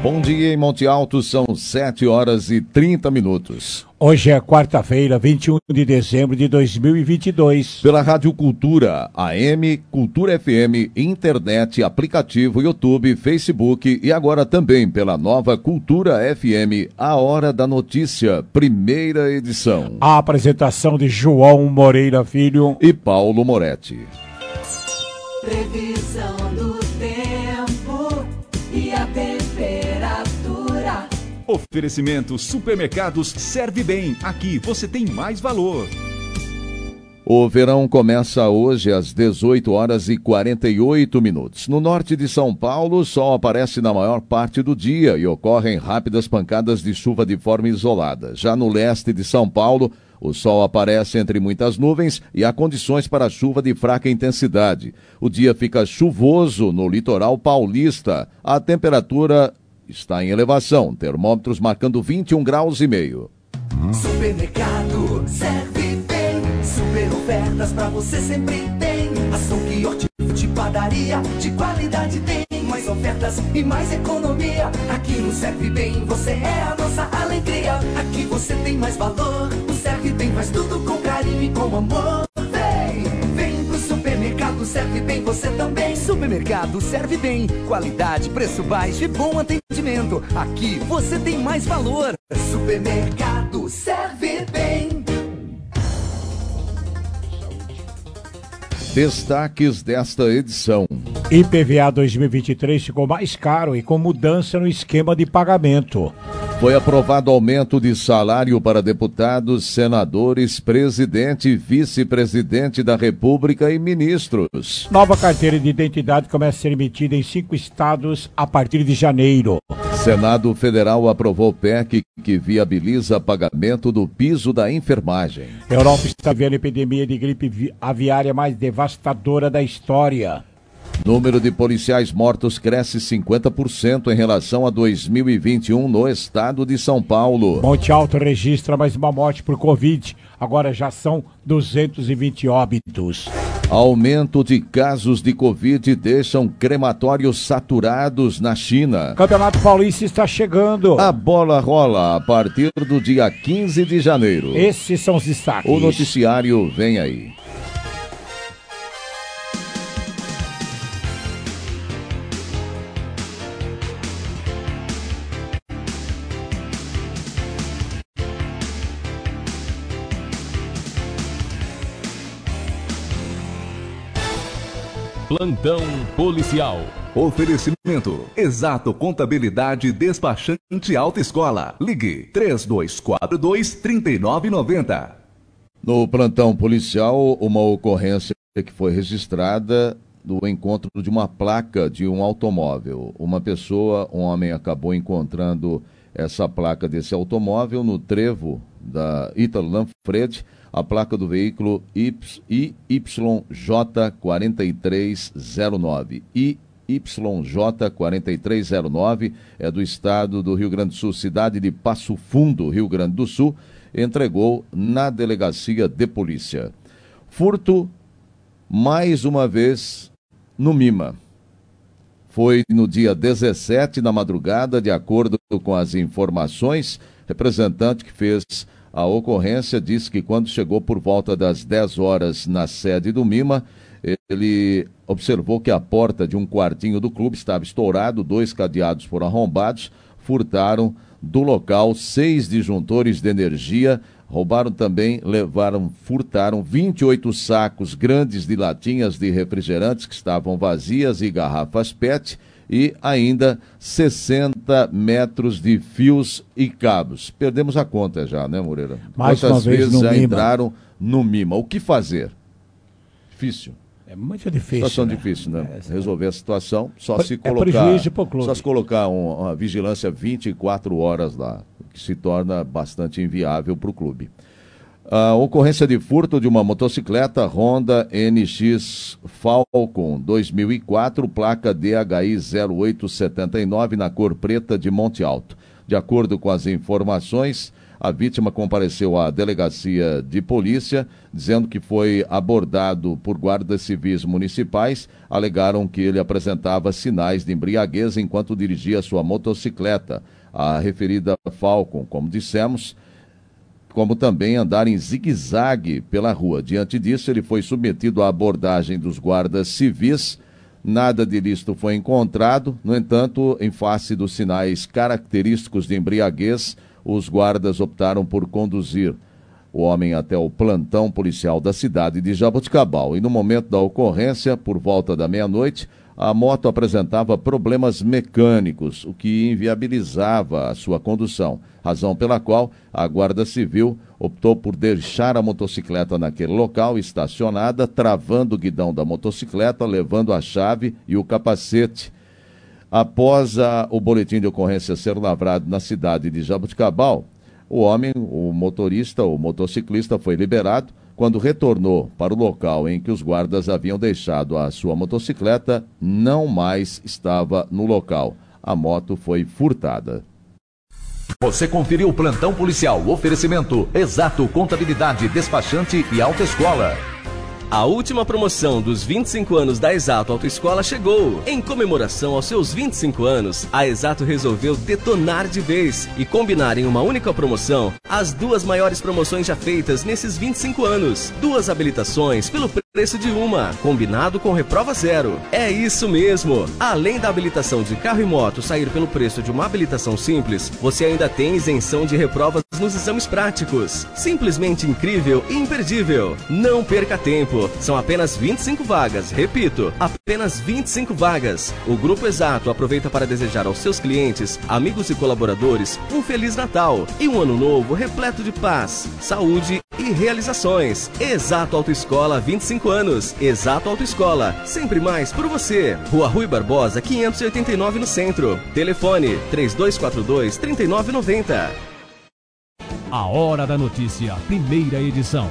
Bom dia em Monte Alto, são 7h30. Hoje é quarta-feira, 21 de dezembro de 2022. Pela Rádio Cultura, AM, Cultura FM, internet, aplicativo, YouTube, Facebook e agora também pela nova Cultura FM, A Hora da Notícia, primeira edição. A apresentação de João Moreira Filho e Paulo Moretti. Previsão do tempo e a temperatura. Oferecimento Supermercados Serve Bem. Aqui você tem mais valor. O verão começa hoje às 18h48. No norte de São Paulo, o sol aparece na maior parte do dia e ocorrem rápidas pancadas de chuva de forma isolada. Já no leste de São Paulo, o sol aparece entre muitas nuvens e há condições para chuva de fraca intensidade. O dia fica chuvoso no litoral paulista. A temperatura está em elevação, termômetros marcando 21,5 graus. Supermercado Serve Bem, super ofertas pra você sempre tem. Açougue, hortifruti, padaria, de qualidade tem. Mais ofertas e mais economia. Aqui no Serve Bem você é a nossa alegria. Aqui você tem mais valor. O Serve Bem faz tudo com carinho e com amor. Vem pro Supermercado Serve Bem você também. Supermercado Serve Bem, qualidade, preço baixo e bom atendimento. Aqui você tem mais valor. Supermercado Serve Bem. Destaques desta edição. IPVA 2023 ficou mais caro e com mudança no esquema de pagamento. Foi aprovado aumento de salário para deputados, senadores, presidente e vice-presidente da República e ministros. Nova carteira de identidade começa a ser emitida em 5 estados a partir de janeiro. Senado Federal aprovou PEC que viabiliza pagamento do piso da enfermagem. Europa está vivendo a epidemia de gripe aviária mais devastadora da história. Número de policiais mortos cresce 50% em relação a 2021 no estado de São Paulo. Monte Alto registra mais uma morte por Covid. Agora já são 220 óbitos. Aumento de casos de Covid deixam crematórios saturados na China. Campeonato Paulista está chegando. A bola rola a partir do dia 15 de janeiro. Esses são os destaques. O noticiário vem aí. Plantão policial. Oferecimento Exato Contabilidade Despachante Autoescola. Ligue 3242-3990. No plantão policial, uma ocorrência que foi registrada do encontro de uma placa de um automóvel. Um homem acabou encontrando essa placa desse automóvel no trevo da Ítalo Lanfredi. A placa do veículo IYJ4309. IYJ4309 é do estado do Rio Grande do Sul, cidade de Passo Fundo, Rio Grande do Sul, entregou na delegacia de polícia. Furto, mais uma vez, no Mima. Foi no dia 17, na madrugada, de acordo com as informações, representante que fez a ocorrência disse que quando chegou por volta das 10 horas na sede do Mima, ele observou que a porta de um quartinho do clube estava estourado, 2 cadeados foram arrombados, furtaram do local 6 disjuntores de energia, furtaram 28 sacos grandes de latinhas de refrigerantes que estavam vazias e garrafas PET, e ainda 60 metros de fios e cabos. Perdemos a conta já, né, Moreira? Mais uma vez vezes no já Mima. entraram no Mima. O que fazer? Difícil. É muito difícil. Situação né? difícil, né? Resolver a situação, só se prejuízo pro clube. Só se colocar uma vigilância 24 horas lá, que se torna bastante inviável para o clube. A ocorrência de furto de uma motocicleta Honda NX Falcon 2004, placa DHI 0879, na cor preta, de Monte Alto. De acordo com as informações, A vítima compareceu à delegacia de polícia, dizendo que foi abordado por guardas civis municipais. Alegaram que ele apresentava sinais de embriaguez enquanto dirigia sua motocicleta, a referida Falcon, como dissemos, como também andar em zigue-zague pela rua. Diante disso, ele foi submetido à abordagem dos guardas civis. Nada de ilícito foi encontrado. No entanto, em face dos sinais característicos de embriaguez, os guardas optaram por conduzir o homem até o plantão policial da cidade de Jaboticabal. E no momento da ocorrência, por volta da meia-noite, a moto apresentava problemas mecânicos, o que inviabilizava a sua condução, razão pela qual a Guarda Civil optou por deixar a motocicleta naquele local, estacionada, travando o guidão da motocicleta, levando a chave e o capacete. Após o boletim de ocorrência ser lavrado na cidade de Jaboticabal, o homem, o motorista, o motociclista, foi liberado. Quando retornou para o local em que os guardas haviam deixado a sua motocicleta, não mais estava no local. A moto foi furtada. Você conferiu o Plantão Policial. Oferecimento Exato Contabilidade, Despachante e Autoescola. A última promoção dos 25 anos da Exato Autoescola chegou. Em comemoração aos seus 25 anos, a Exato resolveu detonar de vez e combinar em uma única promoção as duas maiores promoções já feitas nesses 25 anos. 2 habilitações pelo preço de uma, combinado com reprova zero. É isso mesmo! Além da habilitação de carro e moto sair pelo preço de uma habilitação simples, você ainda tem isenção de reprovas nos exames práticos. Simplesmente incrível e imperdível. Não perca tempo. São apenas 25 vagas. Repito, apenas 25 vagas. O Grupo Exato aproveita para desejar aos seus clientes, amigos e colaboradores um Feliz Natal e um ano novo repleto de paz, saúde e realizações. Exato Autoescola, 25 anos. Exato Autoescola, sempre mais por você. Rua Rui Barbosa, 589 no centro. Telefone 3242-3990. A Hora da Notícia, primeira edição.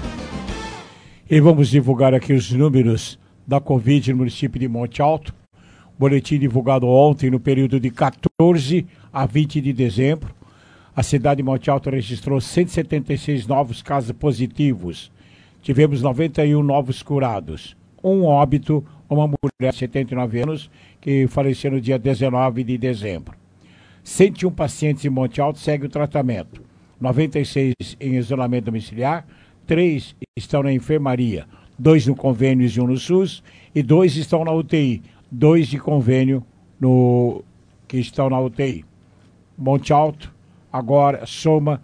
E vamos divulgar aqui os números da Covid no município de Monte Alto. Boletim divulgado ontem no período de 14 a 20 de dezembro. A cidade de Monte Alto registrou 176 novos casos positivos. Tivemos 91 novos curados. Um óbito, uma mulher de 79 anos, que faleceu no dia 19 de dezembro. 101 pacientes em Monte Alto seguem o tratamento. 96 em isolamento domiciliar, 3 estão na enfermaria, 2 no convênio e 1 no SUS, e 2 estão na UTI, 2 de convênio que estão na UTI. Monte Alto agora soma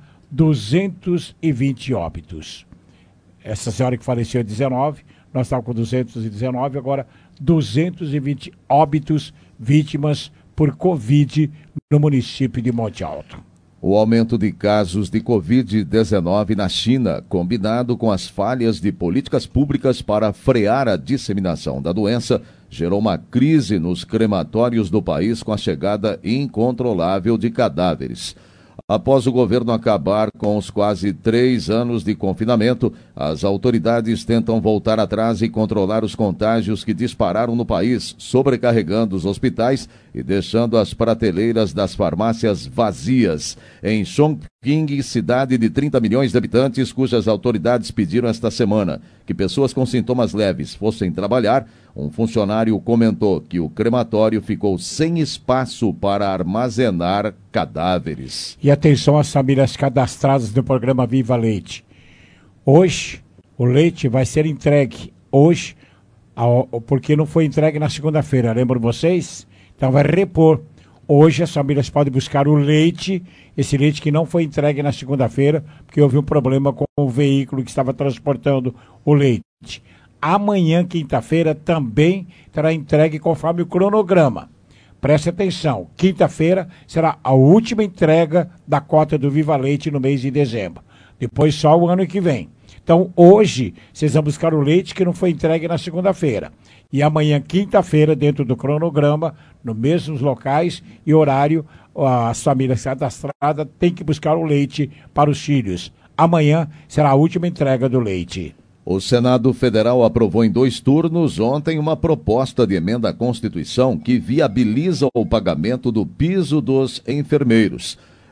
220 óbitos. Essa senhora que faleceu em 19, nós estávamos com 219, agora 220 óbitos vítimas por Covid no município de Monte Alto. O aumento de casos de Covid-19 na China, combinado com as falhas de políticas públicas para frear a disseminação da doença, gerou uma crise nos crematórios do país com a chegada incontrolável de cadáveres. Após o governo acabar com os quase 3 anos de confinamento, as autoridades tentam voltar atrás e controlar os contágios que dispararam no país, sobrecarregando os hospitais e deixando as prateleiras das farmácias vazias. Em Chongqing, cidade de 30 milhões de habitantes, cujas autoridades pediram esta semana que pessoas com sintomas leves fossem trabalhar, um funcionário comentou que o crematório ficou sem espaço para armazenar cadáveres. E atenção às famílias cadastradas no programa Viva Leite. Hoje, o leite vai ser entregue. Hoje, porque não foi entregue na segunda-feira, lembram vocês? Então vai repor. Hoje as famílias podem buscar o leite, esse leite que não foi entregue na segunda-feira, porque houve um problema com o veículo que estava transportando o leite. Amanhã, quinta-feira, também será entregue conforme o cronograma. Preste atenção, quinta-feira será a última entrega da cota do Viva Leite no mês de dezembro. Depois só o ano que vem. Então, hoje, vocês vão buscar o leite que não foi entregue na segunda-feira. E amanhã, quinta-feira, dentro do cronograma, nos mesmos locais e horário, as famílias cadastradas têm que buscar o leite para os filhos. Amanhã será a última entrega do leite. O Senado Federal aprovou em 2 turnos ontem uma proposta de emenda à Constituição que viabiliza o pagamento do piso dos enfermeiros.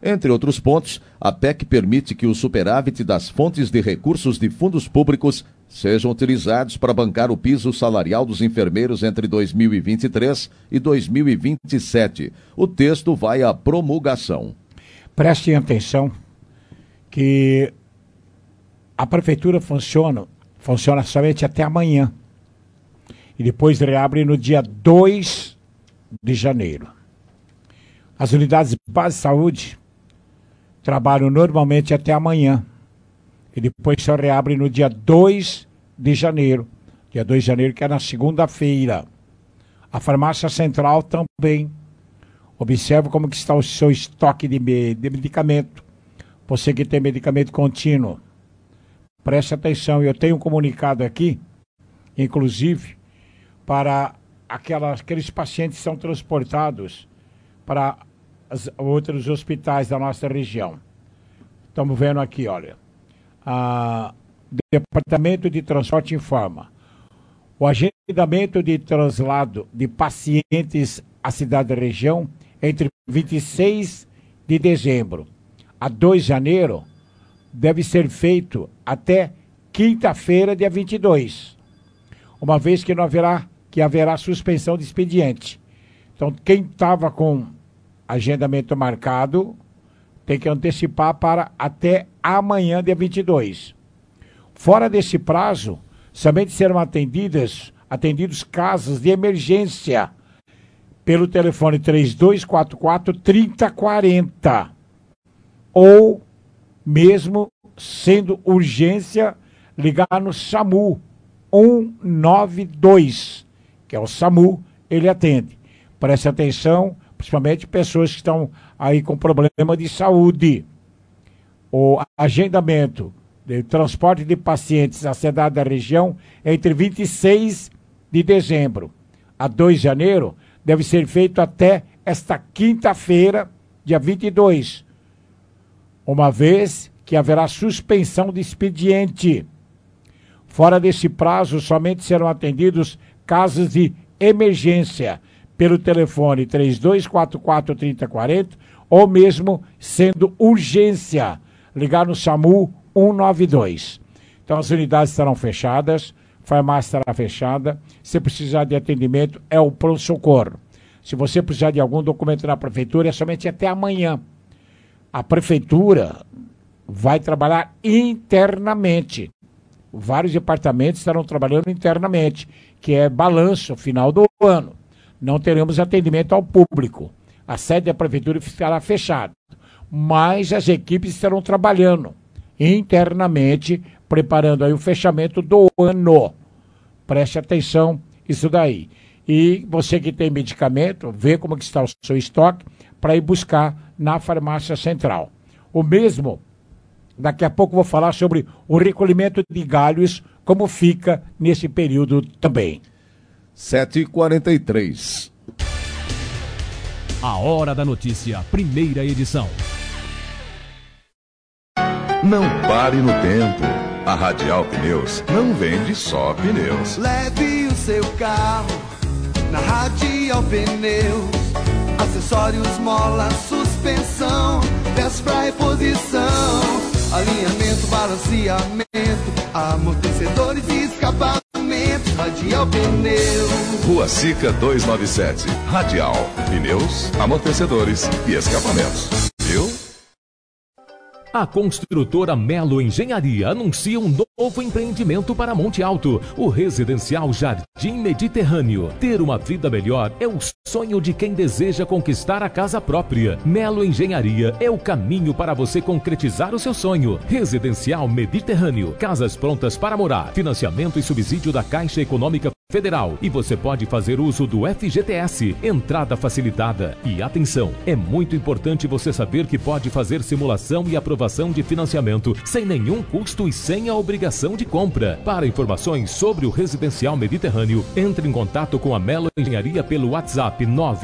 Entre outros pontos, a PEC permite que o superávit das fontes de recursos de fundos públicos sejam utilizados para bancar o piso salarial dos enfermeiros entre 2023 e 2027. O texto vai à promulgação. Prestem atenção que a prefeitura funciona somente até amanhã. E depois reabre no dia 2 de janeiro. As unidades básicas de saúde trabalham normalmente até amanhã. E depois só reabre no dia 2 de janeiro. Dia 2 de janeiro, que é na segunda-feira. A farmácia central também. Observe como que está o seu estoque de medicamento. Você que tem medicamento contínuo. Preste atenção, eu tenho um comunicado aqui, inclusive, para aqueles pacientes que são transportados para outros hospitais da nossa região. Estamos vendo aqui, olha. O Departamento de Transporte informa. O agendamento de traslado de pacientes à cidade da região entre 26 de dezembro a 2 de janeiro deve ser feito até quinta-feira, dia 22. Uma vez que haverá suspensão de expediente. Então, quem estava com agendamento marcado tem que antecipar para até amanhã, dia 22. Fora desse prazo, somente serão atendidos casos de emergência pelo telefone 3244-3040 ou mesmo sendo urgência, ligar no SAMU 192, que é o SAMU, ele atende. Preste atenção, principalmente pessoas que estão aí com problema de saúde. O agendamento de transporte de pacientes à cidade da região é entre 26 de dezembro a 2 de janeiro deve ser feito até esta quinta-feira, dia 22, uma vez que haverá suspensão de expediente. Fora desse prazo, somente serão atendidos casos de emergência pelo telefone 3244-3040 ou mesmo sendo urgência, ligar no SAMU 192. Então as unidades estarão fechadas, farmácia estará fechada. Se precisar de atendimento, é o pronto-socorro. Se você precisar de algum documento na prefeitura, é somente até amanhã. A prefeitura vai trabalhar internamente. Vários departamentos estarão trabalhando internamente, que é balanço final do ano. Não teremos atendimento ao público. A sede da prefeitura ficará fechada. Mas as equipes estarão trabalhando internamente, preparando aí o fechamento do ano. Preste atenção, isso daí. E você que tem medicamento, vê como que está o seu estoque para ir buscar na farmácia central. O mesmo, daqui a pouco vou falar sobre o recolhimento de galhos, como fica nesse período também. 7h43. A Hora da Notícia, primeira edição. Não pare no tempo. A Radial Pneus não vende só pneus. Leve o seu carro na Radial Pneus. Acessórios, mola, suspensão, peças pra reposição, alinhamento, balanceamento, amortecedores e escapamento. Radial Pneus. Rua Sica 297. Radial Pneus, amortecedores e escapamentos. Viu? A construtora Melo Engenharia anuncia um novo empreendimento para Monte Alto, o Residencial Jardim Mediterrâneo. Ter uma vida melhor é o sonho de quem deseja conquistar a casa própria. Melo Engenharia é o caminho para você concretizar o seu sonho. Residencial Mediterrâneo, casas prontas para morar, financiamento e subsídio da Caixa Econômica Federal. E você pode fazer uso do FGTS, entrada facilitada. E atenção, é muito importante você saber que pode fazer simulação e aprovação de financiamento sem nenhum custo e sem a obrigação de compra. Para informações sobre o Residencial Mediterrâneo, entre em contato com a Melo Engenharia pelo WhatsApp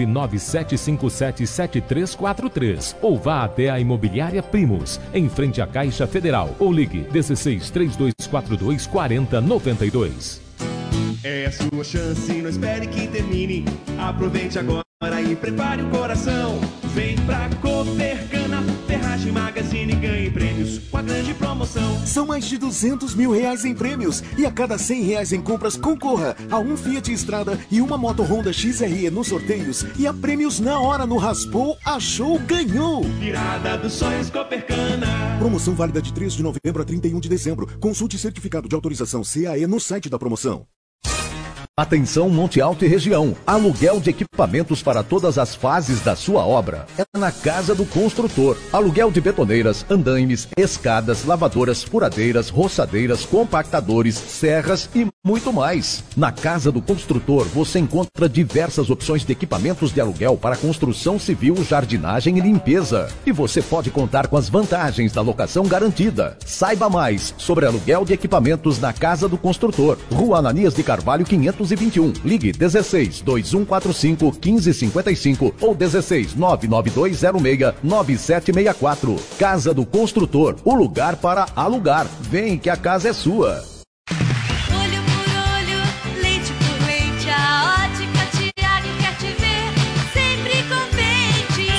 997577343 ou vá até a Imobiliária Primos, em frente à Caixa Federal, ou ligue 16 3242 4092. É a sua chance, não espere que termine. Aproveite agora. E prepare o coração, vem pra Copercana, Ferragem Magazine, ganhe prêmios com a grande promoção. São mais de R$200 mil em prêmios e a cada R$100 em compras concorra a um Fiat Strada e uma moto Honda XRE nos sorteios e a prêmios na hora no Raspou, Achou, Ganhou. Virada dos sonhos Copercana. Promoção válida de 3 de novembro a 31 de dezembro. Consulte certificado de autorização CAE no site da promoção. Atenção Monte Alto e região, aluguel de equipamentos para todas as fases da sua obra. É na Casa do Construtor. Aluguel de betoneiras, andaimes, escadas, lavadoras, furadeiras, roçadeiras, compactadores, serras e muito mais. Na Casa do Construtor você encontra diversas opções de equipamentos de aluguel para construção civil, jardinagem e limpeza. E você pode contar com as vantagens da locação garantida. Saiba mais sobre aluguel de equipamentos na Casa do Construtor. Rua Ananias de Carvalho 521. Ligue 16 2145 1555 ou 16 99206 9764. Casa do Construtor, o lugar para alugar. Vem que a casa é sua. Olho por olho, leite por leite, a Ótica Tiago quer te ver sempre contente.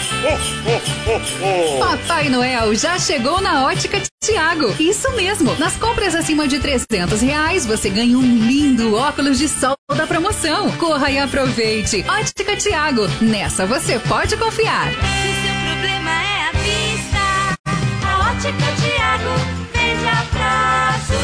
Papai Noel já chegou na Ótica Tiago. Isso mesmo. Nas compras acima de R$300, você ganha um lindo óculos de sol da promoção. Corra e aproveite. Ótica Tiago. Nessa você pode confiar. Se seu problema é a vista, a Ótica Tiago vende a prazo.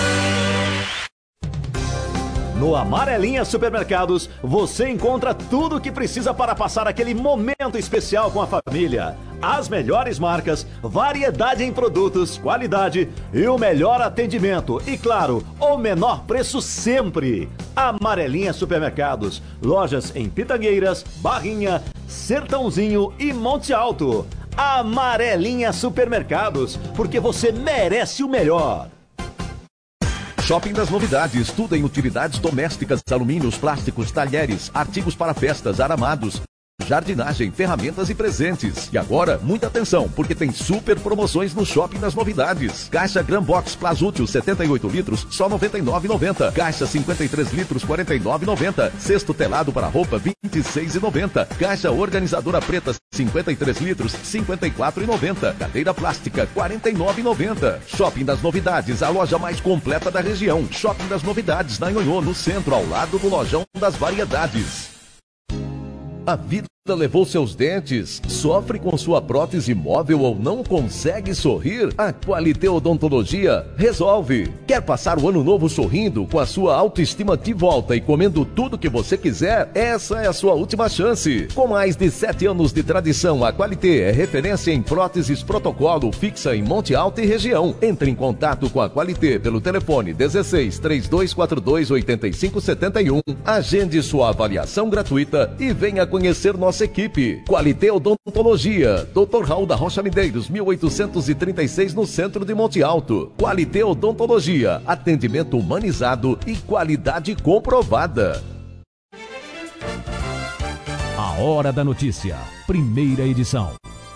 No Amarelinha Supermercados, você encontra tudo o que precisa para passar aquele momento especial com a família. As melhores marcas, variedade em produtos, qualidade e o melhor atendimento. E claro, o menor preço sempre. Amarelinha Supermercados, lojas em Pitangueiras, Barrinha, Sertãozinho e Monte Alto. Amarelinha Supermercados, porque você merece o melhor. Shopping das Novidades, tudo em utilidades domésticas, alumínios, plásticos, talheres, artigos para festas, aramados, jardinagem, ferramentas e presentes. E agora, muita atenção, porque tem super promoções no Shopping das Novidades. Caixa Gran Box Plasútil 78 litros, só R$ 99,90. Caixa 53 litros, R$ 49,90. Cesto telado para roupa, R$ 26,90. Caixa organizadora preta 53 litros, R$ 54,90. Cadeira plástica, R$ 49,90. Shopping das Novidades, a loja mais completa da região. Shopping das Novidades, na Nhonhô, no centro, ao lado do Lojão das Variedades. A vida levou seus dentes? Sofre com sua prótese móvel ou não consegue sorrir? A Qualité Odontologia resolve. Quer passar o ano novo sorrindo, com a sua autoestima de volta e comendo tudo que você quiser? Essa é a sua última chance. Com mais de 7 anos de tradição, a Qualité é referência em próteses protocolo fixa em Monte Alto e região. Entre em contato com a Qualité pelo telefone 16 3242 8571. Agende sua avaliação gratuita e venha conhecer nossa equipe. Qualité Odontologia, Dr. Raul da Rocha Medeiros, 1836, no centro de Monte Alto. Qualité Odontologia, atendimento humanizado e qualidade comprovada. A Hora da Notícia, primeira edição.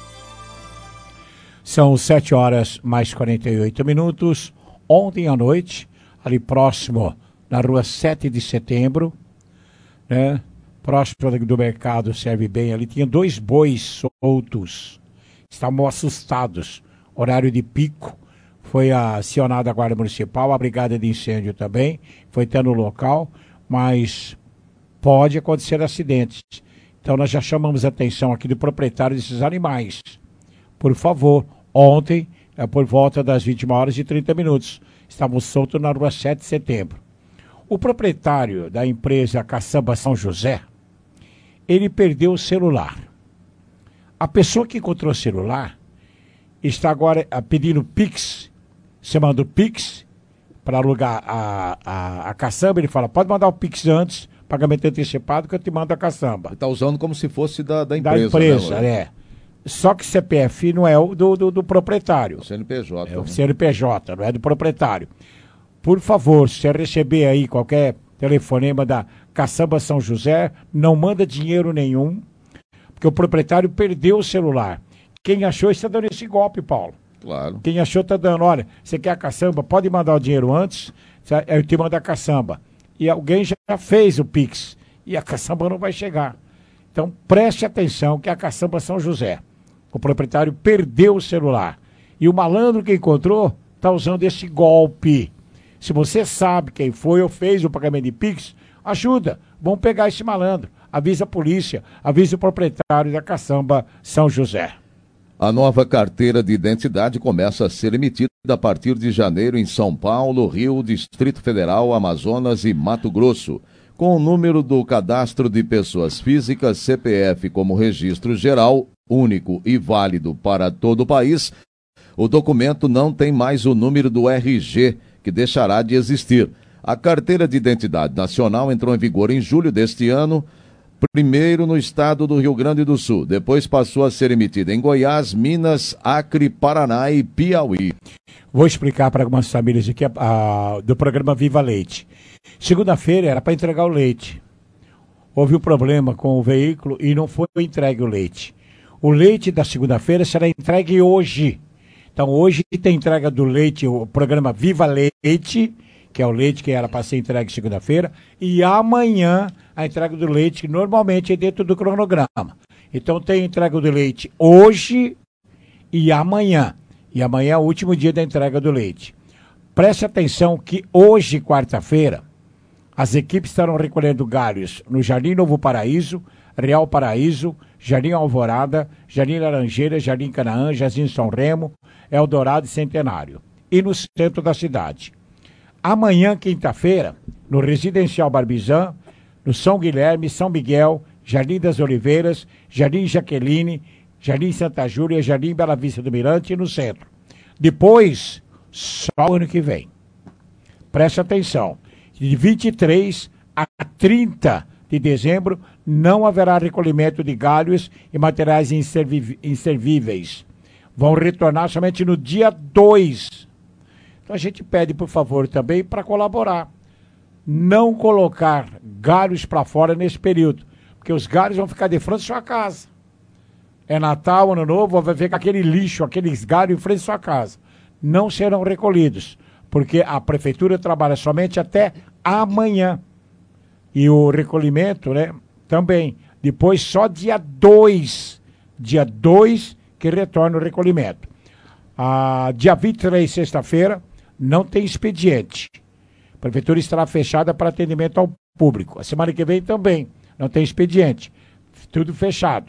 São 7 horas mais 48 minutos. Ontem à noite, ali próximo, na rua 7 de setembro, né? Próximo do mercado Serve Bem, ali tinha 2 bois soltos. Estavam assustados. Horário de pico. Foi acionada a Guarda Municipal, a Brigada de Incêndio também. Foi até no local, mas pode acontecer acidentes. Então nós já chamamos a atenção aqui do proprietário desses animais. Por favor, ontem, por volta das 21h30, estavam soltos na rua 7 de setembro. O proprietário da empresa Caçamba São José, ele perdeu o celular. A pessoa que encontrou o celular está agora pedindo Pix. Você manda o Pix para alugar a caçamba. Ele fala, pode mandar o Pix antes, pagamento antecipado, que eu te mando a caçamba. Está usando como se fosse da empresa. Da empresa, né? Só que CPF não é o do proprietário. O CNPJ. É o CNPJ, não é do proprietário. Por favor, se você receber aí qualquer telefonema da Caçamba São José, não manda dinheiro nenhum, porque o proprietário perdeu o celular. Quem achou está dando esse golpe, Paulo. Claro. Quem achou está dando, olha, você quer a caçamba, pode mandar o dinheiro antes, eu te mando a caçamba. E alguém já fez o Pix, e a caçamba não vai chegar. Então, preste atenção que é a caçamba São José. O proprietário perdeu o celular. E o malandro que encontrou está usando esse golpe. Se você sabe quem foi ou fez o pagamento de Pix, ajuda. Vamos pegar esse malandro. Avisa a polícia, avisa o proprietário da caçamba São José. A nova carteira de identidade começa a ser emitida a partir de janeiro em São Paulo, Rio, Distrito Federal, Amazonas e Mato Grosso. Com o número do cadastro de pessoas físicas, CPF como registro geral, único e válido para todo o país, o documento não tem mais o número do RG, que deixará de existir. A carteira de identidade nacional entrou em vigor em julho deste ano, primeiro no estado do Rio Grande do Sul. Depois passou a ser emitida em Goiás, Minas, Acre, Paraná e Piauí. Vou explicar para algumas famílias aqui do programa Viva Leite. Segunda-feira era para entregar o leite. Houve um problema com o veículo e não foi entregue o leite. O leite da segunda-feira será entregue hoje. Então hoje tem entrega do leite, o programa Viva Leite, que é o leite que era para ser entregue segunda-feira, e amanhã a entrega do leite, que normalmente é dentro do cronograma. Então tem entrega do leite hoje e amanhã. E amanhã é o último dia da entrega do leite. Preste atenção que hoje, quarta-feira, as equipes estarão recolhendo galhos no Jardim Novo Paraíso, Real Paraíso, Jardim Alvorada, Jardim Laranjeira, Jardim Canaã, Jardim São Remo, Eldorado e Centenário. E no centro da cidade. Amanhã, quinta-feira, no Residencial Barbizan, no São Guilherme, São Miguel, Jardim das Oliveiras, Jardim Jaqueline, Jardim Santa Júlia, Jardim Bela Vista do Mirante e no centro. Depois, só o ano que vem. Preste atenção. De 23 a 30 de dezembro, não haverá recolhimento de galhos e materiais inservíveis. Vão retornar somente no dia 2. Então a gente pede, por favor, também para colaborar. Não colocar galhos para fora nesse período, porque os galhos vão ficar de frente à sua casa. É Natal, Ano Novo, vai ver aquele lixo, aqueles galhos em frente à sua casa. Não serão recolhidos, porque a prefeitura trabalha somente até amanhã. E o recolhimento, né, também. Depois só dia 2. Dia 2 que retorna o recolhimento. Dia 23, sexta-feira, não tem expediente. A prefeitura estará fechada para atendimento ao público. A semana que vem também não tem expediente. Tudo fechado.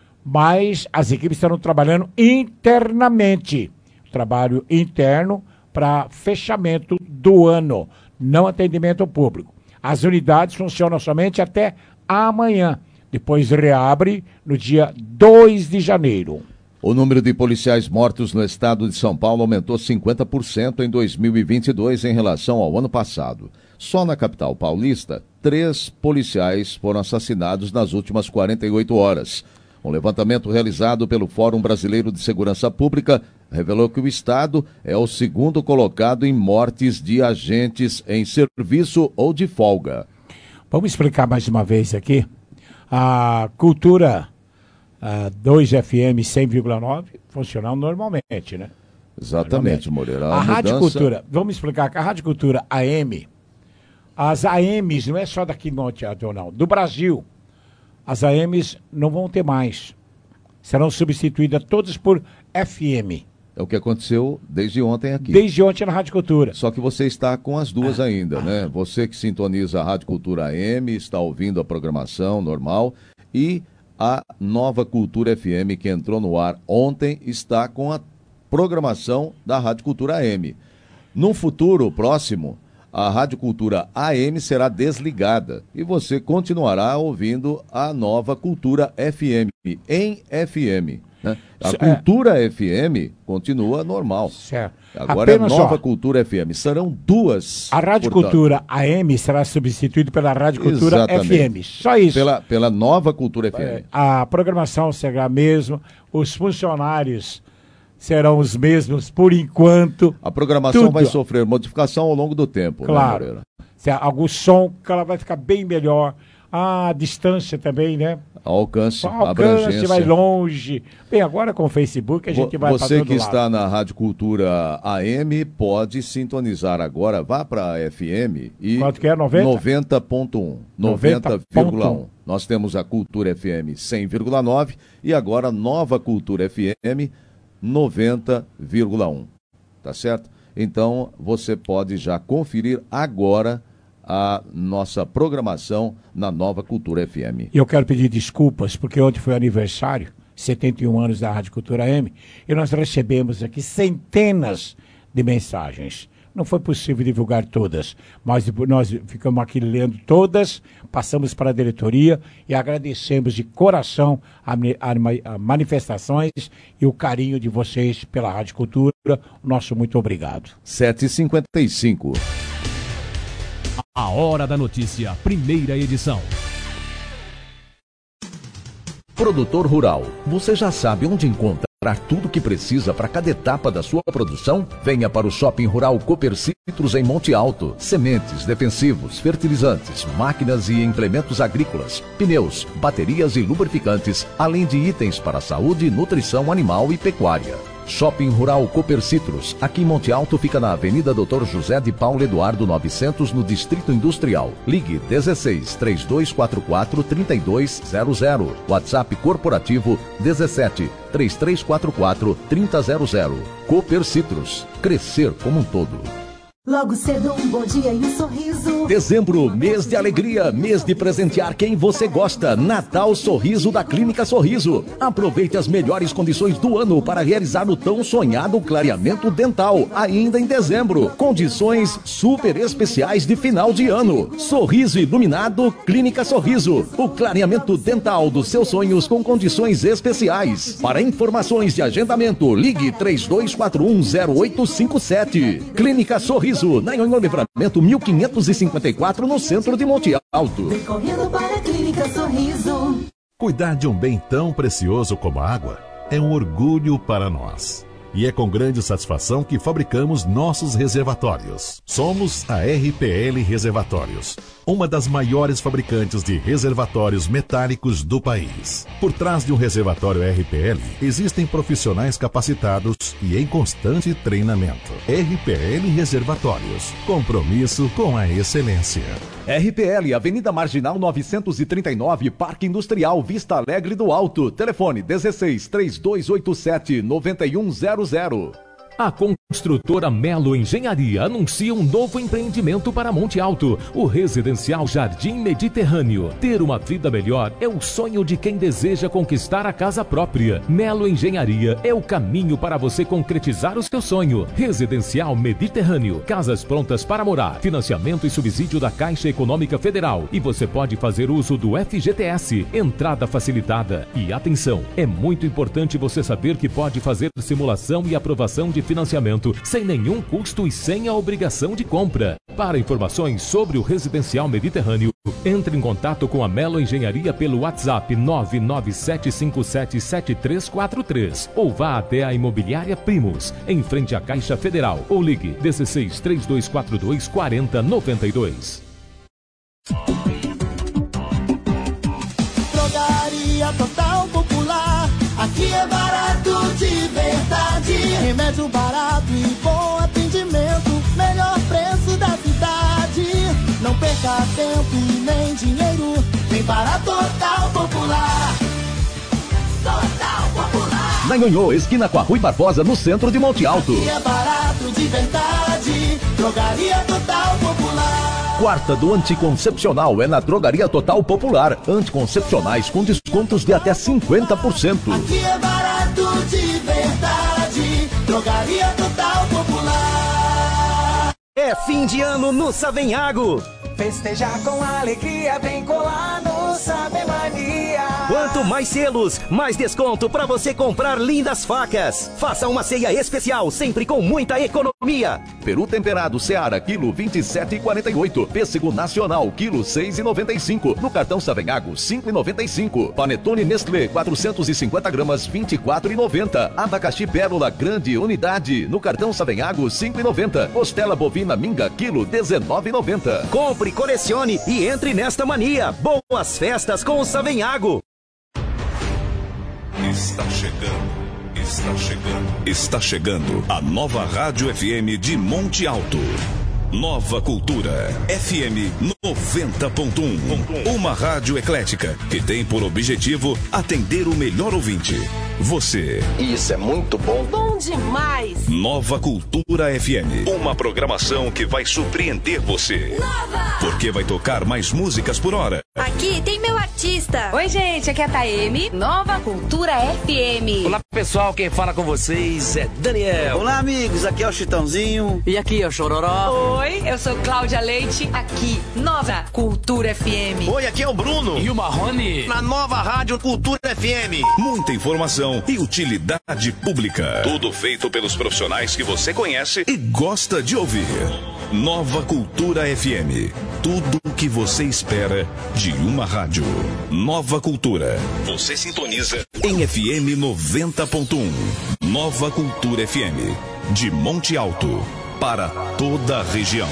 Mas as equipes estarão trabalhando internamente. Trabalho interno para fechamento do ano. Não atendimento ao público. As unidades funcionam somente até amanhã. Depois reabre no dia 2 de janeiro. O número de policiais mortos no estado de São Paulo aumentou 50% em 2022 em relação ao ano passado. Só na capital paulista, 3 policiais foram assassinados nas últimas 48 horas. Um levantamento realizado pelo Fórum Brasileiro de Segurança Pública revelou que o estado é o segundo colocado em mortes de agentes em serviço ou de folga. Vamos explicar mais uma vez aqui. A Cultura 2FM 100,9 funciona normalmente, né? Exatamente, Moreira. A Rádio Cultura, vamos explicar que a Rádio Cultura AM, as AMs, não é só daqui no Teatro, não, do Brasil, as AMs não vão ter mais. Serão substituídas todas por FM. É o que aconteceu desde ontem aqui. Desde ontem na Rádio Cultura. Só que você está com as duas ainda, né? Você que sintoniza a Rádio Cultura AM, está ouvindo a programação normal, e a Nova Cultura FM, que entrou no ar ontem, está com a programação da Rádio Cultura AM. Num futuro próximo, a Rádio Cultura AM será desligada e você continuará ouvindo a Nova Cultura FM, em FM. Né? A Cultura FM continua normal. Certo. Agora é a Nova Cultura FM. Serão duas. A Rádio Cultura AM será substituída pela Rádio Cultura FM. Só isso. Pela Nova Cultura FM. A programação será a mesma, os funcionários serão os mesmos por enquanto. A programação vai sofrer modificação ao longo do tempo. Claro. Né, algum som que ela vai ficar bem melhor. A distância também, né? Alcance, abrangência. Vai longe. Bem, agora com o Facebook a gente vai para todo lado. Você que está na Rádio Cultura AM pode sintonizar agora, vá para a FM e... Quanto que é? 90? 90.1. 90,1. Nós temos a Cultura FM 100,9 e agora Nova Cultura FM 90,1. Tá certo? Então você pode já conferir agora a nossa programação na Nova Cultura FM. Eu quero pedir desculpas, porque ontem foi aniversário, 71 anos da Rádio Cultura AM, e nós recebemos aqui centenas de mensagens. Não foi possível divulgar todas, mas nós ficamos aqui lendo todas, passamos para a diretoria e agradecemos de coração as manifestações e o carinho de vocês pela Rádio Cultura. O nosso muito obrigado. 7h55. A Hora da Notícia, primeira edição. Produtor rural, você já sabe onde encontrar tudo o que precisa para cada etapa da sua produção? Venha para o Shopping Rural Cooper Citrus em Monte Alto. Sementes, defensivos, fertilizantes, máquinas e implementos agrícolas, pneus, baterias e lubrificantes, além de itens para saúde, nutrição animal e pecuária. Shopping Rural Cooper Citrus, aqui em Monte Alto, fica na Avenida Dr. José de Paulo Eduardo 900, no Distrito Industrial. Ligue 16 3244 3200. WhatsApp corporativo 17 3344 3000. Cooper Citrus, crescer como um todo. Logo cedo, um bom dia e um sorriso. Dezembro, mês de alegria, mês de presentear quem você gosta. Natal Sorriso da Clínica Sorriso. Aproveite as melhores condições do ano para realizar o tão sonhado clareamento dental, ainda em dezembro. Condições super especiais de final de ano. Sorriso iluminado, Clínica Sorriso. O clareamento dental dos seus sonhos com condições especiais. Para informações de agendamento, ligue 32410857. Clínica Sorriso. Na Nhonhô Livramento 1554, no centro de Monte Alto. Vem correndo para a Clínica Sorriso. Cuidar de um bem tão precioso como a água é um orgulho para nós. E é com grande satisfação que fabricamos nossos reservatórios. Somos a RPL Reservatórios, uma das maiores fabricantes de reservatórios metálicos do país. Por trás de um reservatório RPL, existem profissionais capacitados e em constante treinamento. RPL Reservatórios, compromisso com a excelência. RPL, Avenida Marginal 939, Parque Industrial, Vista Alegre do Alto. Telefone 16 3287 9100. A construtora Melo Engenharia anuncia um novo empreendimento para Monte Alto, o Residencial Jardim Mediterrâneo. Ter uma vida melhor é o sonho de quem deseja conquistar a casa própria. Melo Engenharia é o caminho para você concretizar o seu sonho. Residencial Mediterrâneo, casas prontas para morar, financiamento e subsídio da Caixa Econômica Federal. E você pode fazer uso do FGTS, entrada facilitada. E atenção, é muito importante você saber que pode fazer simulação e aprovação de financiamento sem nenhum custo e sem a obrigação de compra. Para informações sobre o Residencial Mediterrâneo, entre em contato com a Melo Engenharia pelo WhatsApp 997577343 ou vá até a Imobiliária Primos, em frente à Caixa Federal, ou ligue 16 3242 4092. Drogaria Total Popular, aqui é barato de verdade. Remédio barato e bom atendimento, melhor preço da cidade. Não perca tempo e nem dinheiro, vem para Total Popular. Total Popular. Na Nhonhô, esquina com a Rui Barbosa, no centro de Monte Alto. Aqui é barato de verdade, Drogaria Total Popular. Quarta do Anticoncepcional é na Drogaria Total Popular. Anticoncepcionais com descontos de até 50%. Aqui é barato de verdade, Drogaria Total Popular. É fim de ano no Savenhago. Festejar com alegria, vem colar no Sabe Mania. Quanto mais selos, mais desconto para você comprar lindas facas. Faça uma ceia especial, sempre com muita economia. Peru temperado Seara, quilo 27,48. Pêssego nacional, quilo 6,95. No cartão Savenhago, 5,95. Panetone Nestlé, 450 gramas, 24,90. Abacaxi Pérola, grande unidade. No cartão Savenhago, 5,90. Costela bovina Minga, quilo 19,90. Compre, colecione e entre nesta mania. Boas festas com o Savenhago. Está chegando a nova Rádio FM de Monte Alto. Nova Cultura FM 90.1. Uma rádio eclética que tem por objetivo atender o melhor ouvinte. Você. Isso é muito bom. Bom demais. Nova Cultura FM. Uma programação que vai surpreender você. Nova! Porque vai tocar mais músicas por hora. Aqui tem meu artista. Oi, gente, aqui é a Taeme, Nova Cultura FM. Olá, pessoal, quem fala com vocês é Daniel. Olá, amigos, aqui é o Chitãozinho. E aqui é o Chororó. Oi, eu sou Cláudia Leite, aqui, Nova Cultura FM. Oi, aqui é o Bruno. E o Marrone. Na nova Rádio Cultura FM. Muita informação e utilidade pública. Tudo feito pelos profissionais que você conhece e gosta de ouvir. Nova Cultura FM. Tudo o que você espera de uma rádio. Nova Cultura. Você sintoniza em FM 90.1. Nova Cultura FM. De Monte Alto. Para toda a região.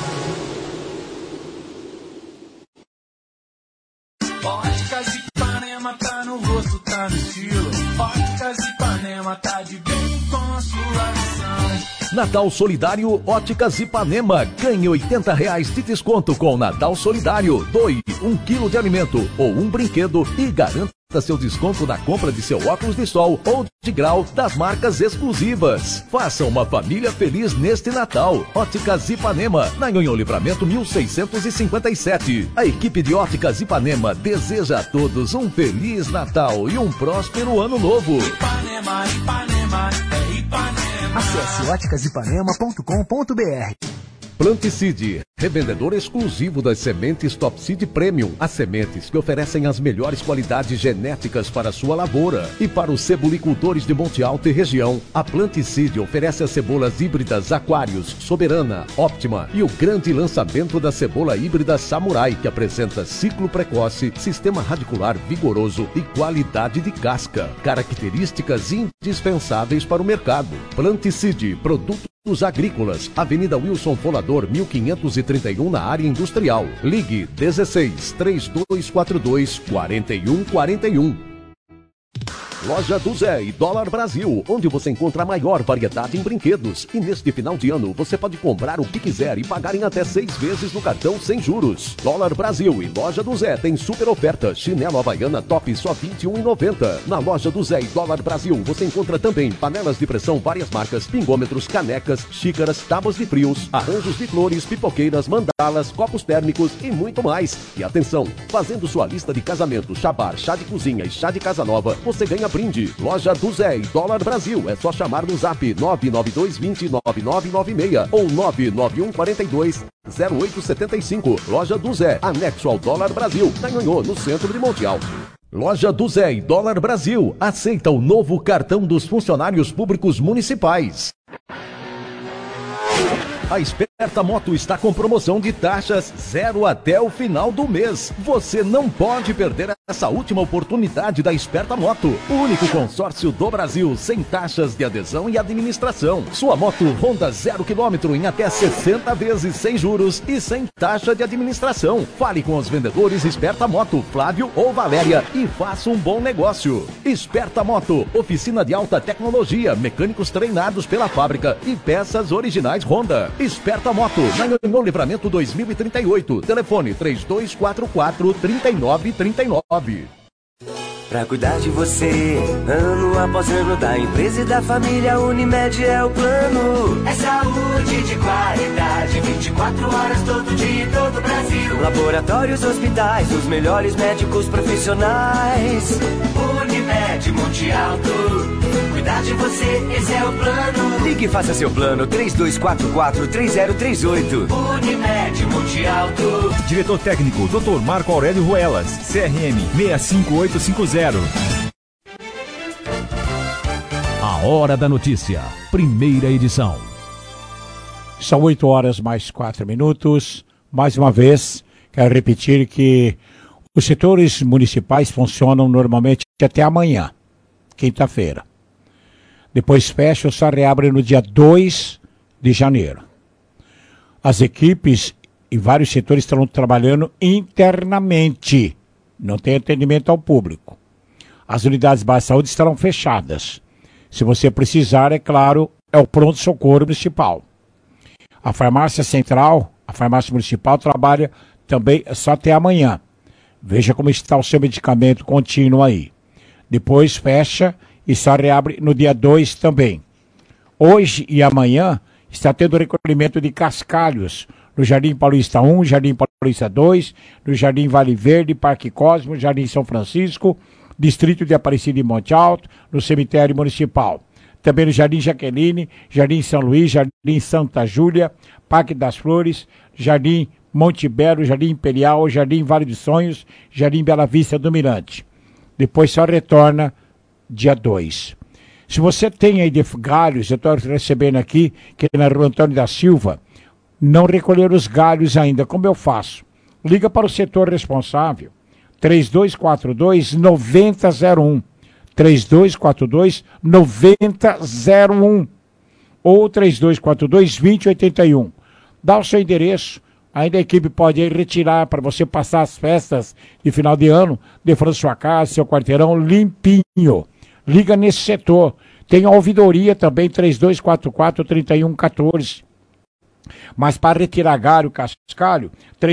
Óticas Ipanema tá no rosto, tá no estilo. Óticas Ipanema tá de bem com a sua visão. Natal Solidário Óticas Ipanema. Ganhe R$80 de desconto com Natal Solidário. Doe 1 quilo de alimento ou um brinquedo e garanta seu desconto na compra de seu óculos de sol ou de grau das marcas exclusivas. Faça uma família feliz neste Natal. Óticas Ipanema, na Nhonhô Livramento 1657. A equipe de Óticas Ipanema deseja a todos um Feliz Natal e um próspero Ano Novo. Ipanema, Ipanema, é Ipanema. Acesse óticasipanema.com.br. Planticide, revendedor exclusivo das sementes Top Seed Premium. As sementes que oferecem as melhores qualidades genéticas para a sua lavoura. E para os cebolicultores de Monte Alto e região, a Planticide oferece as cebolas híbridas Aquarius, Soberana, Optima e o grande lançamento da cebola híbrida Samurai, que apresenta ciclo precoce, sistema radicular vigoroso e qualidade de casca. Características indispensáveis para o mercado. Planticide, produtos agrícolas, Avenida Wilson Folador, 1531, na área industrial. Ligue 16-3242-4141. Loja do Zé e Dólar Brasil, onde você encontra a maior variedade em brinquedos. E neste final de ano, você pode comprar o que quiser e pagar em até 6 vezes no cartão sem juros. Dólar Brasil e Loja do Zé tem super oferta. Chinelo Havaiana Top só R$ 21,90. Na Loja do Zé e Dólar Brasil, você encontra também panelas de pressão várias marcas, pingômetros, canecas, xícaras, tábuas de frios, arranjos de flores, pipoqueiras, mandalas, copos térmicos e muito mais. E atenção, fazendo sua lista de casamento, chabar, chá de cozinha e chá de casa nova, você ganha brinde. Loja do Zé e Dólar Brasil. É só chamar no zap 992209996 ou 991420875. Loja do Zé, anexo ao Dólar Brasil, na Nhonhô, no centro de Monte Alto. Loja do Zé e Dólar Brasil aceita o novo cartão dos funcionários públicos municipais. A Esperta Moto está com promoção de taxas 0 até o final do mês. Você não pode perder essa última oportunidade da Esperta Moto. O único consórcio do Brasil sem taxas de adesão e administração. Sua moto Honda 0 km em até 60 vezes sem juros e sem taxa de administração. Fale com os vendedores Esperta Moto, Flávio ou Valéria, e faça um bom negócio. Esperta Moto, oficina de alta tecnologia, mecânicos treinados pela fábrica e peças originais Honda. Esperta Moto, na Nhonhô Livramento 2038. Telefone 3244-3939. Pra cuidar de você, ano após ano, da empresa e da família, Unimed é o plano. É saúde de qualidade, 24 horas todo dia em todo o Brasil. Laboratórios, hospitais, os melhores médicos profissionais. Unimed Monte Alto, cuidar de você, esse é o plano. Ligue e faça seu plano, 3244-3038. Unimed Monte Alto. Diretor técnico, Dr. Marco Aurélio Ruelas, CRM 65850. A Hora da Notícia, primeira edição. São 8 horas mais 4 minutos. Mais uma vez, quero repetir que os setores municipais funcionam normalmente até amanhã, quinta-feira. Depois fecham, só reabrem no dia 2 de janeiro. As equipes e vários setores estão trabalhando internamente. Não tem atendimento ao público. As unidades básicas de saúde estarão fechadas. Se você precisar, é claro, é o pronto-socorro municipal. A farmácia central, a farmácia municipal, trabalha também só até amanhã. Veja como está o seu medicamento contínuo aí. Depois fecha e só reabre no dia 2 também. Hoje e amanhã está tendo recolhimento de cascalhos no Jardim Paulista 1, Jardim Paulista 2, no Jardim Vale Verde, Parque Cosmo, Jardim São Francisco, Distrito de Aparecida e Monte Alto, no Cemitério Municipal. Também no Jardim Jaqueline, Jardim São Luís, Jardim Santa Júlia, Parque das Flores, Jardim Monte Belo, Jardim Imperial, Jardim Vale dos Sonhos, Jardim Bela Vista do Mirante. Depois só retorna dia 2. Se você tem aí de galhos, eu estou recebendo aqui, que na Rua Antônio da Silva, não recolher os galhos ainda. Como eu faço? Liga para o setor responsável, 3242-9001. 3242-9001 ou 3242-2081. Dá o seu endereço, ainda a equipe pode ir retirar para você passar as festas de final de ano, defrando sua casa, seu quarteirão limpinho. Liga nesse setor. Tem a ouvidoria também, 3244-3114. Mas para retirar galho, cascalho,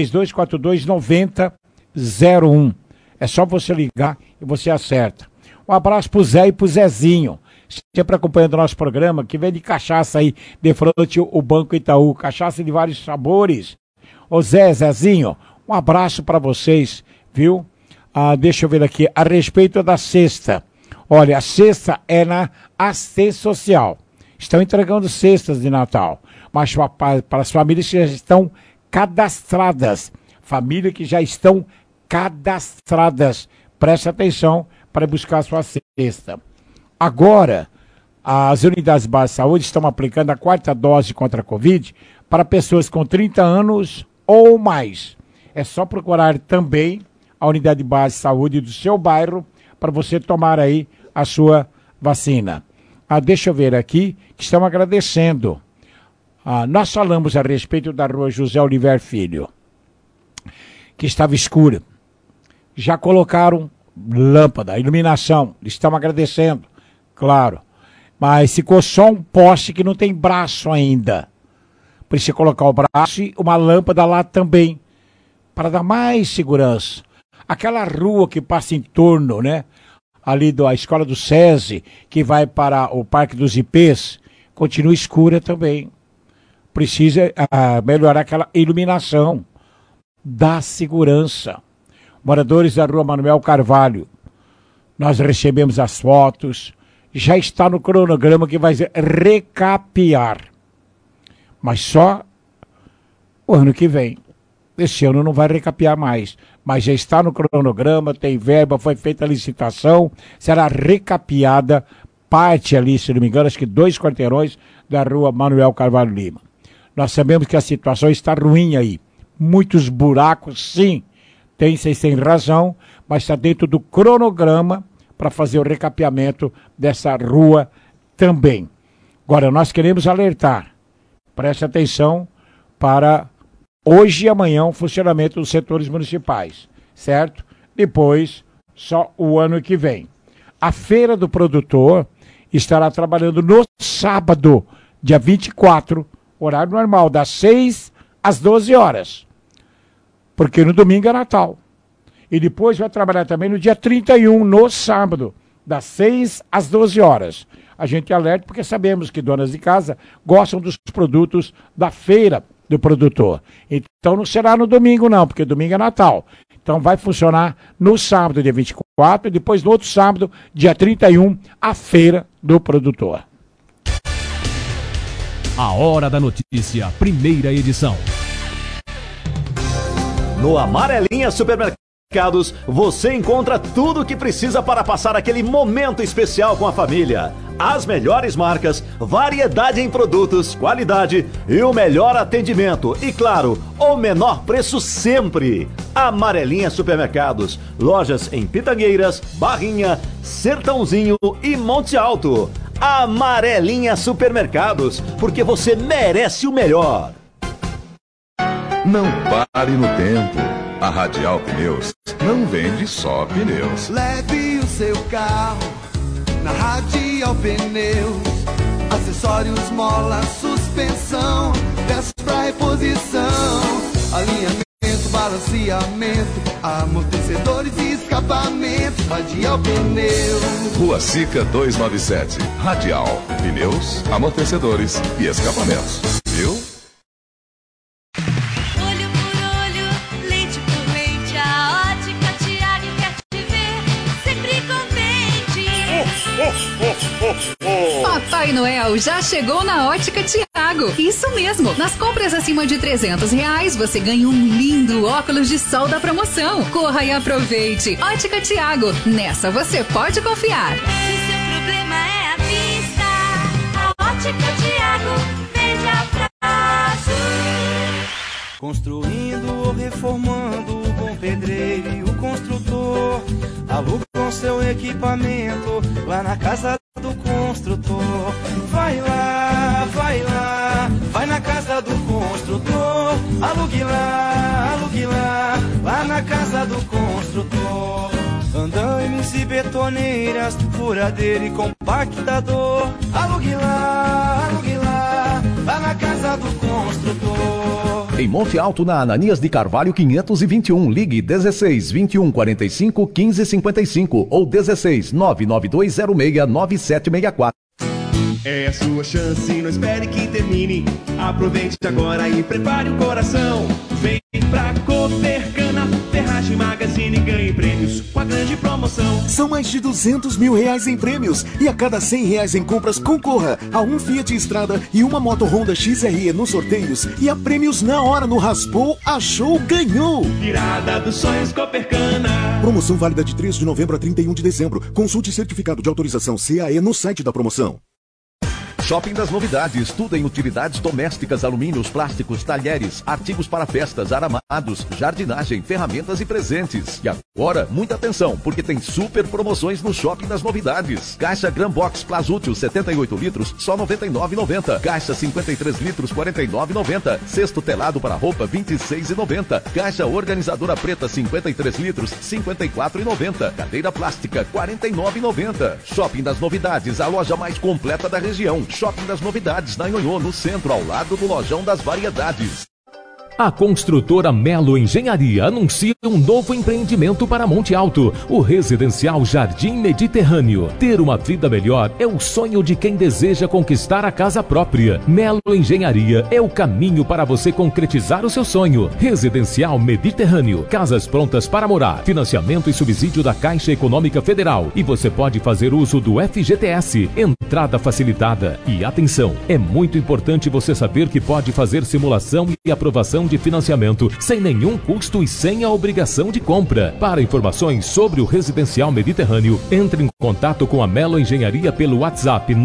3242-9001. É só você ligar e você acerta. Um abraço pro Zé e pro Zezinho, sempre acompanhando o nosso programa, que vem de cachaça aí, de frente o Banco Itaú, cachaça de vários sabores. Ô Zezinho, um abraço para vocês, viu? Deixa eu ver aqui, a respeito da cesta. Olha, a cesta é na assistência social. Estão entregando cestas de Natal, mas para as famílias que já estão cadastradas. Famílias que já estão cadastradas. Preste atenção para buscar a sua cesta. Agora, as unidades básicas de saúde estão aplicando a 4ª dose contra a Covid para pessoas com 30 anos ou mais. É só procurar também a unidade básica de saúde do seu bairro para você tomar aí a sua vacina. Deixa eu ver aqui, que estão agradecendo. Nós falamos a respeito da Rua José Oliver Filho, que estava escura. Já colocaram lâmpada, iluminação, estamos agradecendo, claro. Mas ficou só um poste que não tem braço ainda. Precisa colocar o braço e uma lâmpada lá também, para dar mais segurança. Aquela rua que passa em torno, né? Ali da escola do SESI, que vai para o Parque dos IPs, continua escura também. Precisa melhorar aquela iluminação, da segurança. Moradores da Rua Manuel Carvalho, nós recebemos as fotos, já está no cronograma que vai recapear. Mas só o ano que vem. Esse ano não vai recapear mais, mas já está no cronograma, tem verba, foi feita a licitação, será recapeada parte ali, se não me engano, acho que 2 quarteirões da Rua Manuel Carvalho Lima. Nós sabemos que a situação está ruim aí, muitos buracos, sim. Vocês têm razão, mas está dentro do cronograma para fazer o recapeamento dessa rua também. Agora, nós queremos alertar, preste atenção para hoje e amanhã o funcionamento dos setores municipais, certo? Depois, só o ano que vem. A Feira do Produtor estará trabalhando no sábado, dia 24, horário normal, das 6 às 12 horas. Porque no domingo é Natal. E depois vai trabalhar também no dia 31, no sábado, das 6 às 12 horas. A gente alerta porque sabemos que donas de casa gostam dos produtos da Feira do Produtor. Então não será no domingo não, porque domingo é Natal. Então vai funcionar no sábado, dia 24, e depois no outro sábado, dia 31, a Feira do Produtor. A Hora da Notícia, primeira edição. No Amarelinha Supermercados, você encontra tudo o que precisa para passar aquele momento especial com a família. As melhores marcas, variedade em produtos, qualidade e o melhor atendimento. E claro, o menor preço sempre. Amarelinha Supermercados, lojas em Pitangueiras, Barrinha, Sertãozinho e Monte Alto. Amarelinha Supermercados, porque você merece o melhor. Não pare no tempo. A Radial Pneus não vende só pneus. Leve o seu carro, na Radial Pneus, acessórios, mola, suspensão, peças pra reposição, alinhamento, balanceamento, amortecedores e escapamento. Radial Pneus. Rua Sica 297. Radial. Pneus, amortecedores e escapamentos. Viu? Olho por olho, leite por leite, a Ótica Tiago quer te ver sempre contente. Papai Noel já chegou na Ótica Tiago. Isso mesmo. Nas compras acima de R$300, você ganha um lindo óculos de sol da promoção. Corra e aproveite. Ótica Tiago. Nessa você pode confiar. Se seu problema é a vista, a Ótica Tiago vende a prazo. Construindo ou reformando, o bom pedreiro e o construtor alugam seu equipamento lá na casa do construtor. Vai lá, vai na casa do construtor. Alugue lá, lá na casa do construtor. Andaimes e betoneiras, furadeira e compactador. Alugue lá, lá na casa do construtor. Em Monte Alto, na Ananias de Carvalho 521, ligue 16 21 45 15 55 ou 16 99206 9764. É a sua chance, não espere que termine. Aproveite agora e prepare o coração. Vem pra Copercana, Ferragem Magazine, ganhe prêmios com a grande promoção. São mais de R$200 mil em prêmios e a cada R$100 em compras concorra a um Fiat Strada e uma moto Honda XRE nos sorteios e a prêmios na hora no Raspou, Achou, Ganhou. Virada dos sonhos Copercana. Promoção válida de 3 de novembro a 31 de dezembro. Consulte certificado de autorização CAE no site da promoção. Shopping das Novidades, tudo em utilidades domésticas, alumínios, plásticos, talheres, artigos para festas, aramados, jardinagem, ferramentas e presentes. E agora, muita atenção, porque tem super promoções no Shopping das Novidades. Caixa Gran Box Plasútil 78 litros, só R$ 99,90. Caixa 53 litros, R$ 49,90. Cesto telado para roupa, R$ 26,90. Caixa organizadora preta 53 litros, R$ 54,90. Cadeira plástica, R$ 49,90. Shopping das Novidades, a loja mais completa da região. Shopping das Novidades, na Nhonhô, no centro, ao lado do Lojão das Variedades. A construtora Melo Engenharia anuncia um novo empreendimento para Monte Alto, o residencial Jardim Mediterrâneo. Ter uma vida melhor é o sonho de quem deseja conquistar a casa própria. Melo Engenharia é o caminho para você concretizar o seu sonho. Residencial Mediterrâneo, casas prontas para morar, financiamento e subsídio da Caixa Econômica Federal. E você pode fazer uso do FGTS, entrada facilitada. E atenção, é muito importante você saber que pode fazer simulação e aprovação de financiamento sem nenhum custo e sem a obrigação de compra. Para informações sobre o Residencial Mediterrâneo, entre em contato com a Melo Engenharia pelo WhatsApp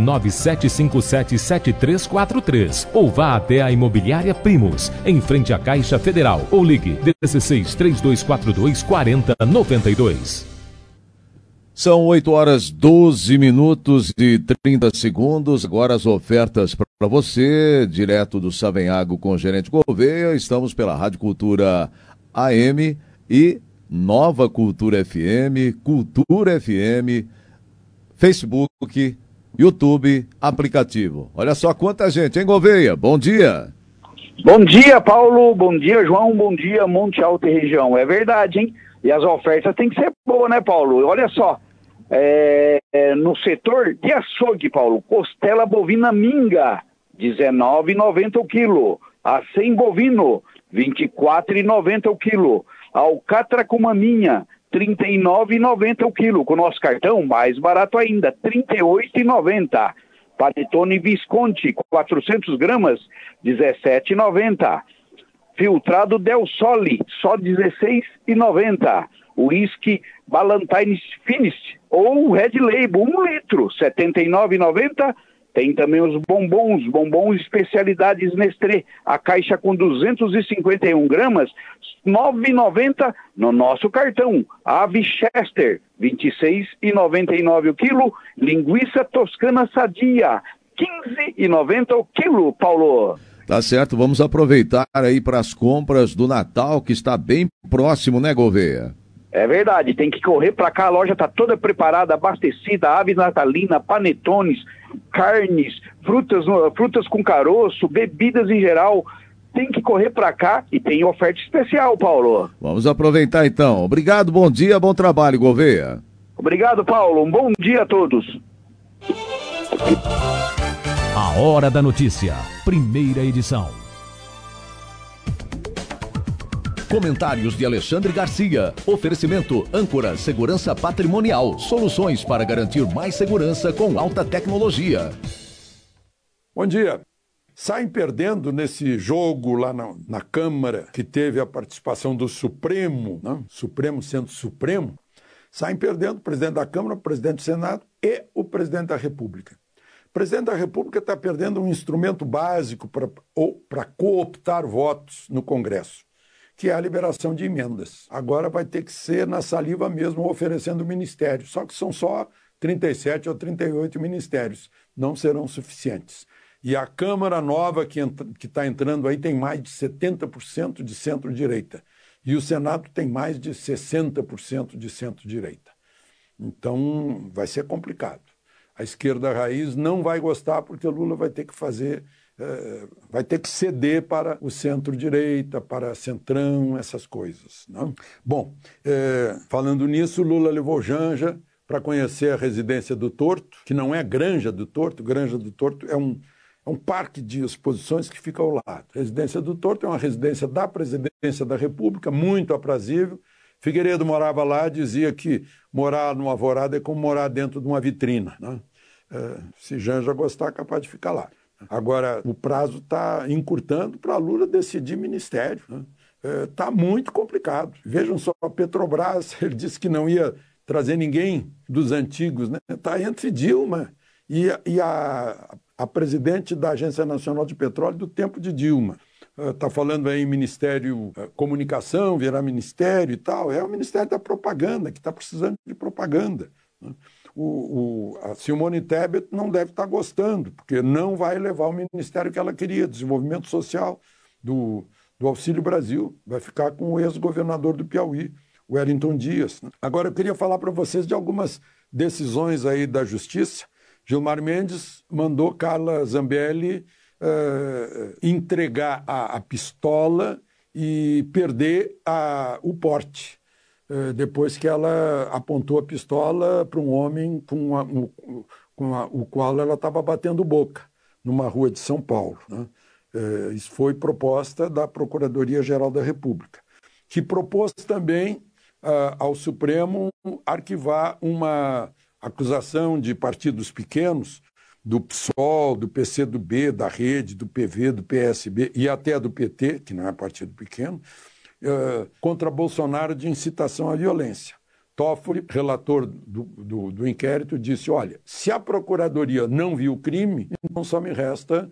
997577343 ou vá até a Imobiliária Primos, em frente à Caixa Federal, ou ligue 16 3242 4092. São 8 horas 12 minutos e 30 segundos. Agora as ofertas para você, direto do Savenhago com o Gerente Gouveia. Estamos pela Rádio Cultura AM e Nova Cultura FM, Cultura FM, Facebook, YouTube, aplicativo. Olha só quanta gente, hein, Gouveia? Bom dia. Bom dia, Paulo. Bom dia, João. Bom dia, Monte Alto e região. É verdade, hein? E as ofertas tem que ser boas, né, Paulo? Olha só, no setor de açougue, Paulo, costela bovina minga, R$19,90 o quilo. Acém bovino, R$24,90 o quilo. Alcatra com maminha, R$39,90 o quilo. Com o nosso cartão, mais barato ainda, R$38,90. Panetone Visconti, 400 gramas, R$17,90. Filtrado Del Sole, só R$16,90. Whisky Ballantine Finish ou Red Label, 1 litro, R$79,90. Tem também os bombons especialidades Nestlé, a caixa com 251 gramas, R$9,90 no nosso cartão. Ave Chester, R$26,99 o quilo. Linguiça toscana sadia, R$15,90 o quilo, Paulo. Tá certo, vamos aproveitar aí para as compras do Natal, que está bem próximo, né, Gouveia? É verdade, tem que correr para cá, a loja está toda preparada, abastecida, aves natalina, panetones, carnes, frutas com caroço, bebidas em geral. Tem que correr para cá e tem oferta especial, Paulo. Vamos aproveitar então. Obrigado, bom dia, bom trabalho, Gouveia. Obrigado, Paulo. Um bom dia a todos. A Hora da Notícia, primeira edição. Comentários de Alexandre Garcia. Oferecimento Âncora Segurança Patrimonial. Soluções para garantir mais segurança com alta tecnologia. Bom dia. Saem perdendo nesse jogo lá na Câmara, que teve a participação do Supremo, né? Supremo sendo Supremo, saem perdendo o presidente da Câmara, o presidente do Senado e o presidente da República. O presidente da República está perdendo um instrumento básico para cooptar votos no Congresso, que é a liberação de emendas. Agora vai ter que ser na saliva mesmo, oferecendo ministérios. Só que são só 37 ou 38 ministérios. Não serão suficientes. E a Câmara nova que está entrando aí tem mais de 70% de centro-direita. E o Senado tem mais de 60% de centro-direita. Então, vai ser complicado. A esquerda raiz não vai gostar porque o Lula vai ter que vai ter que ceder para o centro-direita, para centrão, essas coisas. Não? Bom, falando nisso, Lula levou Janja para conhecer a residência do Torto, que não é Granja do Torto. Granja do Torto é um parque de exposições que fica ao lado. A residência do Torto é uma residência da Presidência da República, muito aprazível. Figueiredo morava lá, dizia que morar numa alvorada é como morar dentro de uma vitrina. Né? Se Janja gostar, é capaz de ficar lá. Agora, o prazo está encurtando para Lula decidir ministério. Está muito complicado. Vejam só, a Petrobras, ele disse que não ia trazer ninguém dos antigos. Está entre Dilma e a presidente da Agência Nacional de Petróleo do tempo de Dilma. Está falando aí em Ministério Comunicação, virar ministério e tal. É o Ministério da Propaganda, que está precisando de propaganda. A Simone Tebet não deve estar gostando, porque não vai levar o ministério que ela queria, desenvolvimento social, do Auxílio Brasil. Vai ficar com o ex-governador do Piauí, o Wellington Dias. Agora, eu queria falar para vocês de algumas decisões aí da Justiça. Gilmar Mendes mandou Carla Zambelli entregar a pistola e perder o porte, depois que ela apontou a pistola para um homem com o qual ela estava batendo boca, numa rua de São Paulo. Né? Isso foi proposta da Procuradoria-Geral da República, que propôs também ao Supremo arquivar uma acusação de partidos pequenos, do PSOL, do PCdoB, da Rede, do PV, do PSB e até do PT, que não é partido pequeno, contra Bolsonaro de incitação à violência. Toffoli, relator do inquérito, disse, olha, se a Procuradoria não viu o crime, então só me resta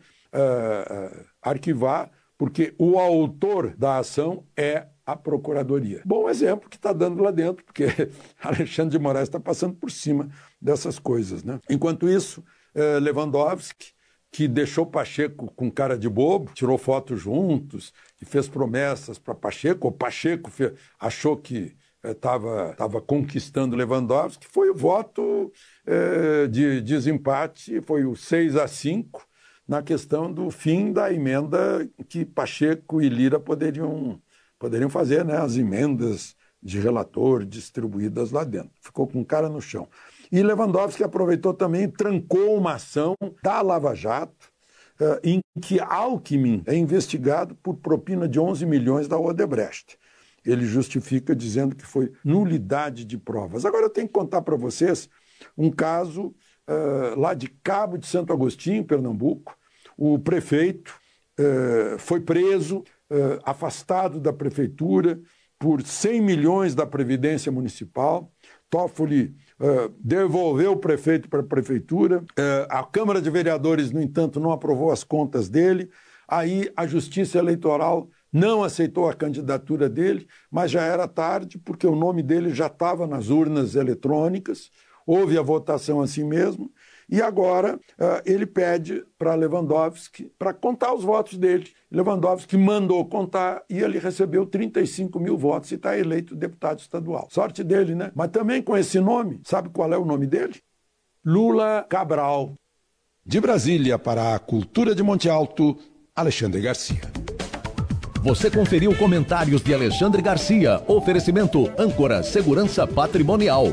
arquivar, porque o autor da ação é a Procuradoria. Bom exemplo que está dando lá dentro, porque Alexandre de Moraes está passando por cima dessas coisas. Né? Enquanto isso, Lewandowski, que deixou Pacheco com cara de bobo, tirou fotos juntos e fez promessas para Pacheco, ou Pacheco achou que estava conquistando Lewandowski, foi o voto de desempate, foi o 6-5, na questão do fim da emenda que Pacheco e Lira poderiam fazer, né, as emendas de relator distribuídas lá dentro. Ficou com cara no chão. E Lewandowski aproveitou também, trancou uma ação da Lava Jato, em que Alckmin é investigado por propina de 11 milhões da Odebrecht. Ele justifica dizendo que foi nulidade de provas. Agora eu tenho que contar para vocês um caso lá de Cabo de Santo Agostinho, Pernambuco. O prefeito foi preso, afastado da prefeitura por 100 milhões da Previdência Municipal. Toffoli devolveu o prefeito para a prefeitura. A Câmara de Vereadores, no entanto, não aprovou as contas dele. Aí a Justiça Eleitoral não aceitou a candidatura dele, mas já era tarde, porque o nome dele já estava nas urnas eletrônicas. Houve a votação assim mesmo. E agora ele pede para Lewandowski para contar os votos dele. Lewandowski mandou contar e ele recebeu 35 mil votos e está eleito deputado estadual. Sorte dele, né? Mas também com esse nome, sabe qual é o nome dele? Lula Cabral. De Brasília para a Cultura de Monte Alto, Alexandre Garcia. Você conferiu comentários de Alexandre Garcia. Oferecimento Âncora Segurança Patrimonial.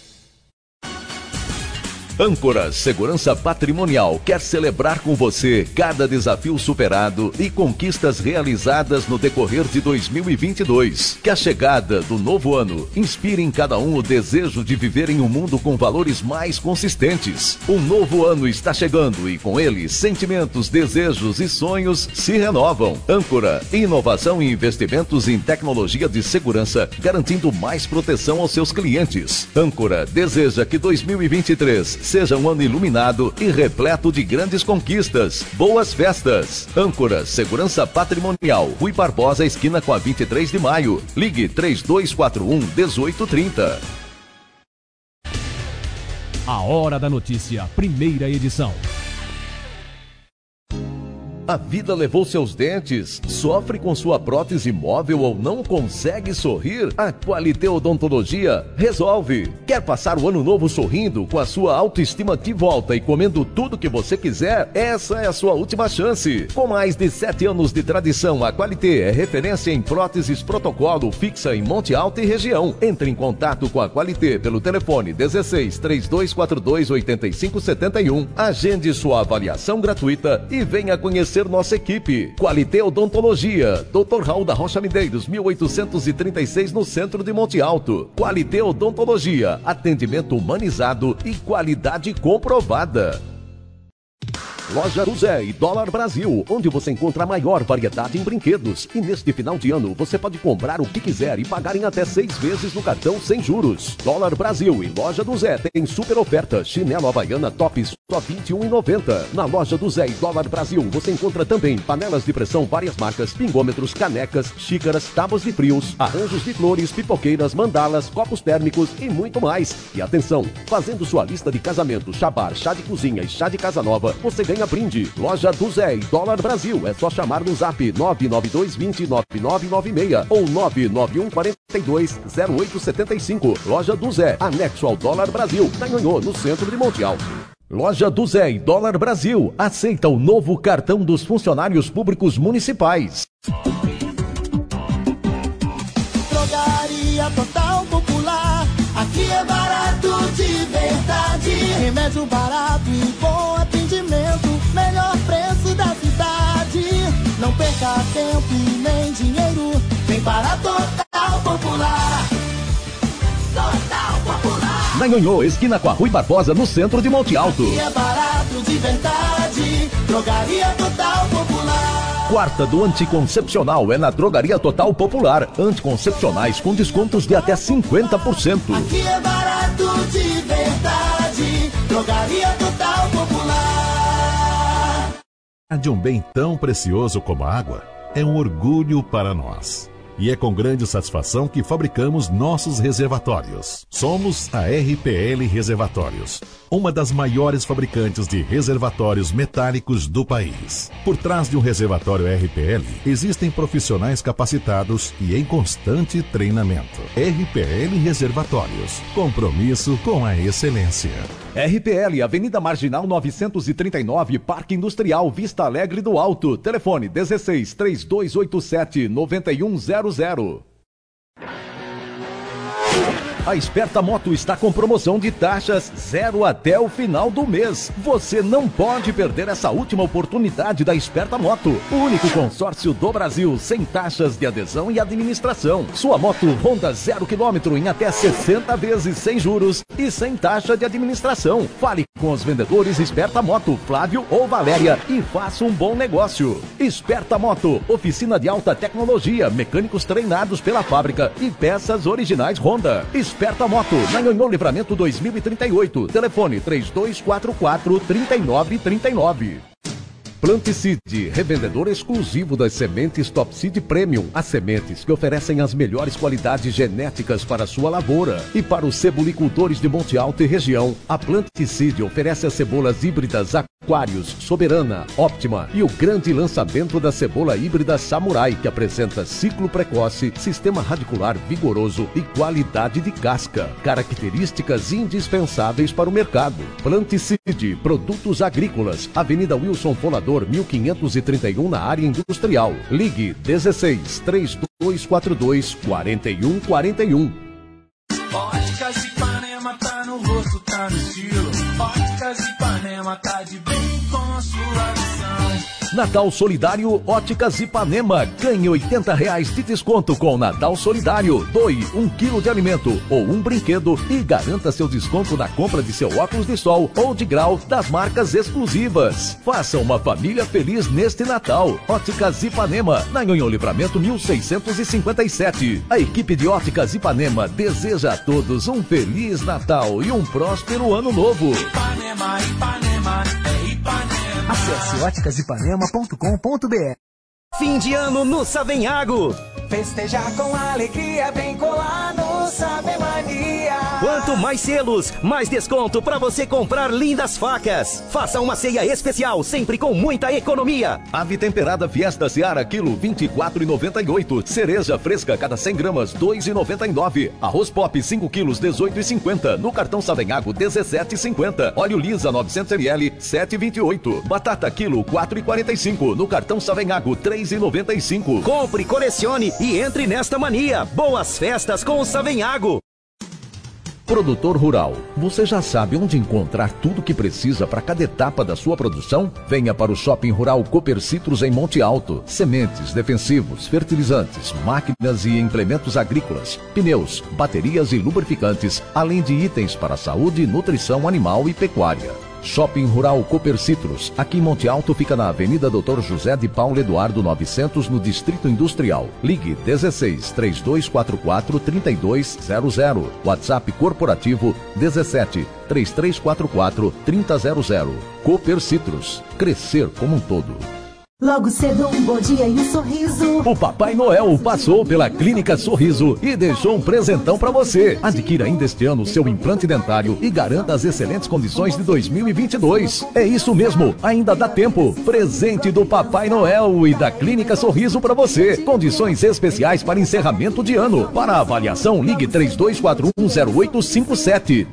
Âncora Segurança Patrimonial quer celebrar com você cada desafio superado e conquistas realizadas no decorrer de 2022. Que a chegada do novo ano inspire em cada um o desejo de viver em um mundo com valores mais consistentes. Um novo ano está chegando e com ele sentimentos, desejos e sonhos se renovam. Âncora, inovação e investimentos em tecnologia de segurança, garantindo mais proteção aos seus clientes. Âncora deseja que 2023 seja um ano iluminado e repleto de grandes conquistas. Boas festas! Âncora Segurança Patrimonial, Rui Barbosa, esquina com a 23 de maio. Ligue 3241-1830. A Hora da Notícia, primeira edição. A vida levou seus dentes? Sofre com sua prótese móvel ou não consegue sorrir? A Qualité Odontologia resolve. Quer passar o ano novo sorrindo, com a sua autoestima de volta e comendo tudo que você quiser? Essa é a sua última chance. Com mais de 7 anos de tradição, a Qualité é referência em próteses protocolo fixa em Monte Alto e região. Entre em contato com a Qualité pelo telefone 16 3242 8571. Agende sua avaliação gratuita e venha conhecer nossa equipe. Qualité Odontologia, Dr. Raul da Rocha Medeiros, 1836, no centro de Monte Alto. Qualité Odontologia, atendimento humanizado e qualidade comprovada. Loja do Zé e Dólar Brasil, onde você encontra a maior variedade em brinquedos. E neste final de ano, você pode comprar o que quiser e pagar em até 6 vezes no cartão sem juros. Dólar Brasil e Loja do Zé tem super oferta. Chinelo Havaiana Tops, só R$ 21,90. Na Loja do Zé e Dólar Brasil, você encontra também panelas de pressão várias marcas, pingômetros, canecas, xícaras, tábuas de frios, arranjos de flores, pipoqueiras, mandalas, copos térmicos e muito mais. E atenção, fazendo sua lista de casamento, chá bar, chá de cozinha e chá de casa nova, você ganha brinde. Loja do Zé e Dólar Brasil. É só chamar no zap 992209996 ou 991420875. Loja do Zé, anexo ao Dólar Brasil, na Ganhou, no centro de Monte Alto. Loja do Zé e Dólar Brasil aceita o novo cartão dos funcionários públicos municipais. Drogaria Total Popular, aqui é barato de verdade. Remédio barato e bom atendimento, melhor preço da cidade. Não perca tempo e nem dinheiro, vem para Total Popular. Total Popular. Na Ganhou, esquina com a Rui Barbosa, no centro de Monte Alto. Aqui é barato de verdade, Drogaria Total Popular. Quarta do Anticoncepcional é na Drogaria Total Popular. Anticoncepcionais com descontos de até 50%. Aqui é barato de verdade, Drogaria Total Popular. De um bem tão precioso como a água é um orgulho para nós. E é com grande satisfação que fabricamos nossos reservatórios. Somos a RPL Reservatórios, uma das maiores fabricantes de reservatórios metálicos do país. Por trás de um reservatório RPL, existem profissionais capacitados e em constante treinamento. RPL Reservatórios, compromisso com a excelência. RPL, Avenida Marginal 939, Parque Industrial Vista Alegre do Alto. Telefone 16 3287 9100. A Esperta Moto está com promoção de taxas zero até o final do mês. Você não pode perder essa última oportunidade da Esperta Moto. O único consórcio do Brasil sem taxas de adesão e administração. Sua moto Honda 0 km em até 60 vezes sem juros e sem taxa de administração. Fale com os vendedores Esperta Moto, Flávio ou Valéria, e faça um bom negócio. Esperta Moto, oficina de alta tecnologia, mecânicos treinados pela fábrica e peças originais Honda. Esperta Moto, na Ganhou Livramento 2038. Telefone 3244-3939. Planticide, revendedor exclusivo das sementes Top Seed Premium. As sementes que oferecem as melhores qualidades genéticas para a sua lavoura. E para os cebolicultores de Monte Alto e região, a Planticide oferece as cebolas híbridas Aquarius, Soberana, Óptima e o grande lançamento da cebola híbrida Samurai, que apresenta ciclo precoce, sistema radicular vigoroso e qualidade de casca. Características indispensáveis para o mercado. Planticide, produtos agrícolas, Avenida Wilson Folador, 1531, na área industrial. Ligue 16 3242 4141. Óticas Ipanema tá no rosto, tá no estilo. Óticas Ipanema tá de bem com a sua visão. Natal Solidário Óticas Ipanema. Ganhe R$80 de desconto com Natal Solidário. Doe 1 quilo de alimento ou um brinquedo e garanta seu desconto na compra de seu óculos de sol ou de grau das marcas exclusivas. Faça uma família feliz neste Natal. Óticas Ipanema, na Nhonhô Livramento 1657. A equipe de Óticas Ipanema deseja a todos um Feliz Natal e um próspero Ano Novo. Ipanema, Ipanema, é Ipanema. Acesse óticasipanema.com.br. Fim de ano no Savenhago. Festejar com alegria, vem colar no Sabe Mania. Quanto mais selos, mais desconto para você comprar lindas facas. Faça uma ceia especial, sempre com muita economia. Ave temperada Fiesta Seara, quilo 24,98. Cereja fresca, cada 100 gramas, 2,99. Arroz Pop, 5 quilos, 18,50. No cartão Savenhago, 17,50. Óleo Lisa, 900 ml, 7,28. Batata, quilo, 4,45. No cartão Savenhago, 3,95. Compre, colecione e entre nesta mania. Boas festas com o Savenhago. Produtor rural, você já sabe onde encontrar tudo o que precisa para cada etapa da sua produção? Venha para o Shopping Rural Copercitros em Monte Alto. Sementes, defensivos, fertilizantes, máquinas e implementos agrícolas, pneus, baterias e lubrificantes, além de itens para saúde, nutrição animal e pecuária. Shopping Rural Copercitros, aqui em Monte Alto, fica na Avenida Dr. José de Paulo Eduardo 900, no Distrito Industrial. Ligue 16 3244 3200. WhatsApp corporativo 17 3344 3000. Copercitros, crescer como um todo. Logo cedo, um bom dia e um sorriso. O Papai Noel passou pela Clínica Sorriso e deixou um presentão para você. Adquira ainda este ano seu implante dentário e garanta as excelentes condições de 2022. É isso mesmo, ainda dá tempo. Presente do Papai Noel e da Clínica Sorriso para você. Condições especiais para encerramento de ano. Para avaliação, ligue 32410857.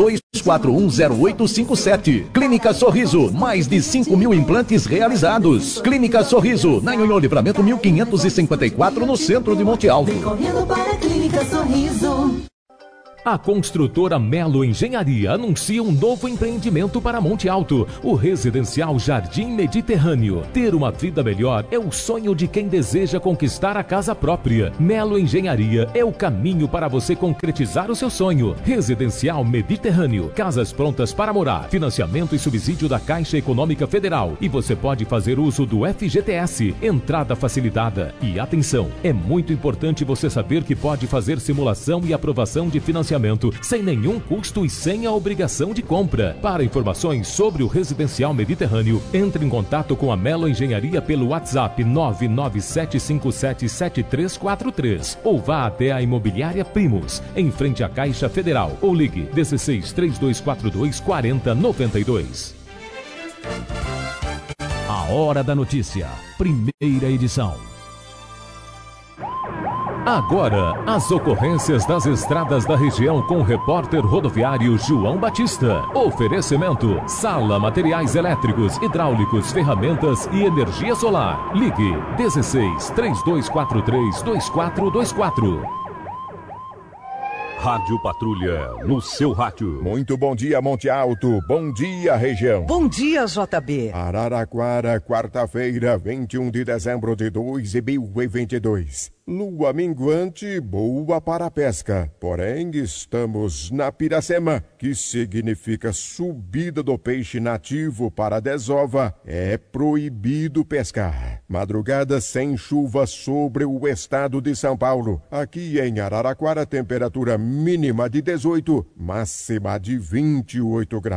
32410857. Clínica Sorriso, mais de 5.000 implantes realizados. Clínica Sorriso, na Nhonhô Livramento 1554, no centro de Monte Alto. Correndo para a Clínica Sorriso. A construtora Melo Engenharia anuncia um novo empreendimento para Monte Alto, o residencial Jardim Mediterrâneo. Ter uma vida melhor é o sonho de quem deseja conquistar a casa própria. Melo Engenharia é o caminho para você concretizar o seu sonho. Residencial Mediterrâneo, casas prontas para morar, financiamento e subsídio da Caixa Econômica Federal. E você pode fazer uso do FGTS, entrada facilitada. E atenção, é muito importante você saber que pode fazer simulação e aprovação de financiamento sem nenhum custo e sem a obrigação de compra. Para informações sobre o Residencial Mediterrâneo, entre em contato com a Melo Engenharia pelo WhatsApp 997577343 ou vá até a Imobiliária Primos, em frente à Caixa Federal, ou ligue 16 3242 4092. A Hora da Notícia, primeira edição. Agora, as ocorrências das estradas da região com o repórter rodoviário João Batista. Oferecimento: Sala Materiais Elétricos, Hidráulicos, Ferramentas e Energia Solar. Ligue 16 3243 2424. Rádio Patrulha, no seu rádio. Muito bom dia, Monte Alto. Bom dia, região. Bom dia, JB. Araraquara, quarta-feira, 21 de dezembro de 2022. Lua minguante, boa para a pesca. Porém, estamos na Piracema, que significa subida do peixe nativo para a desova. É proibido pescar. Madrugada sem chuva sobre o estado de São Paulo. Aqui em Araraquara, temperatura mínima de 18, máxima de 28 graus.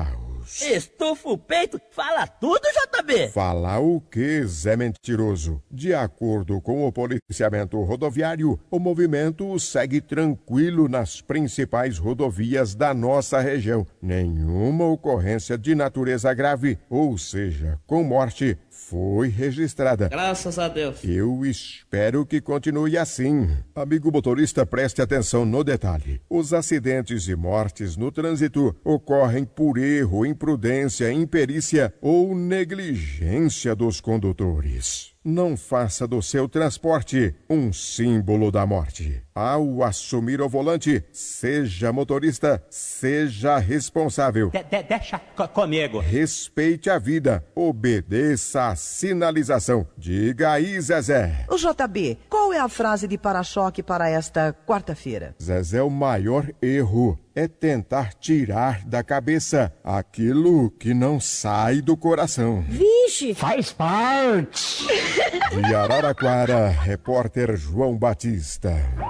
mentirosos. Estufa o peito, fala tudo, JB. Falar o que, Zé Mentiroso? De acordo com o policiamento rodoviário, o movimento segue tranquilo nas principais rodovias da nossa região. Nenhuma ocorrência de natureza grave, ou seja, com morte, foi registrada. Graças a Deus. Eu espero que continue assim. Amigo motorista, preste atenção no detalhe. Os acidentes e mortes no trânsito ocorrem por erro, imprudência, imperícia ou negligência dos condutores. Não faça do seu transporte um símbolo da morte. Ao assumir o volante, seja motorista, seja responsável. Deixa comigo. Respeite a vida, obedeça a sinalização. Diga aí, Zezé. O JB, qual é a frase de para-choque para esta quarta-feira? Zezé, o maior erro é tentar tirar da cabeça aquilo que não sai do coração. Vixe! Faz parte! De Araraquara, repórter João Batista.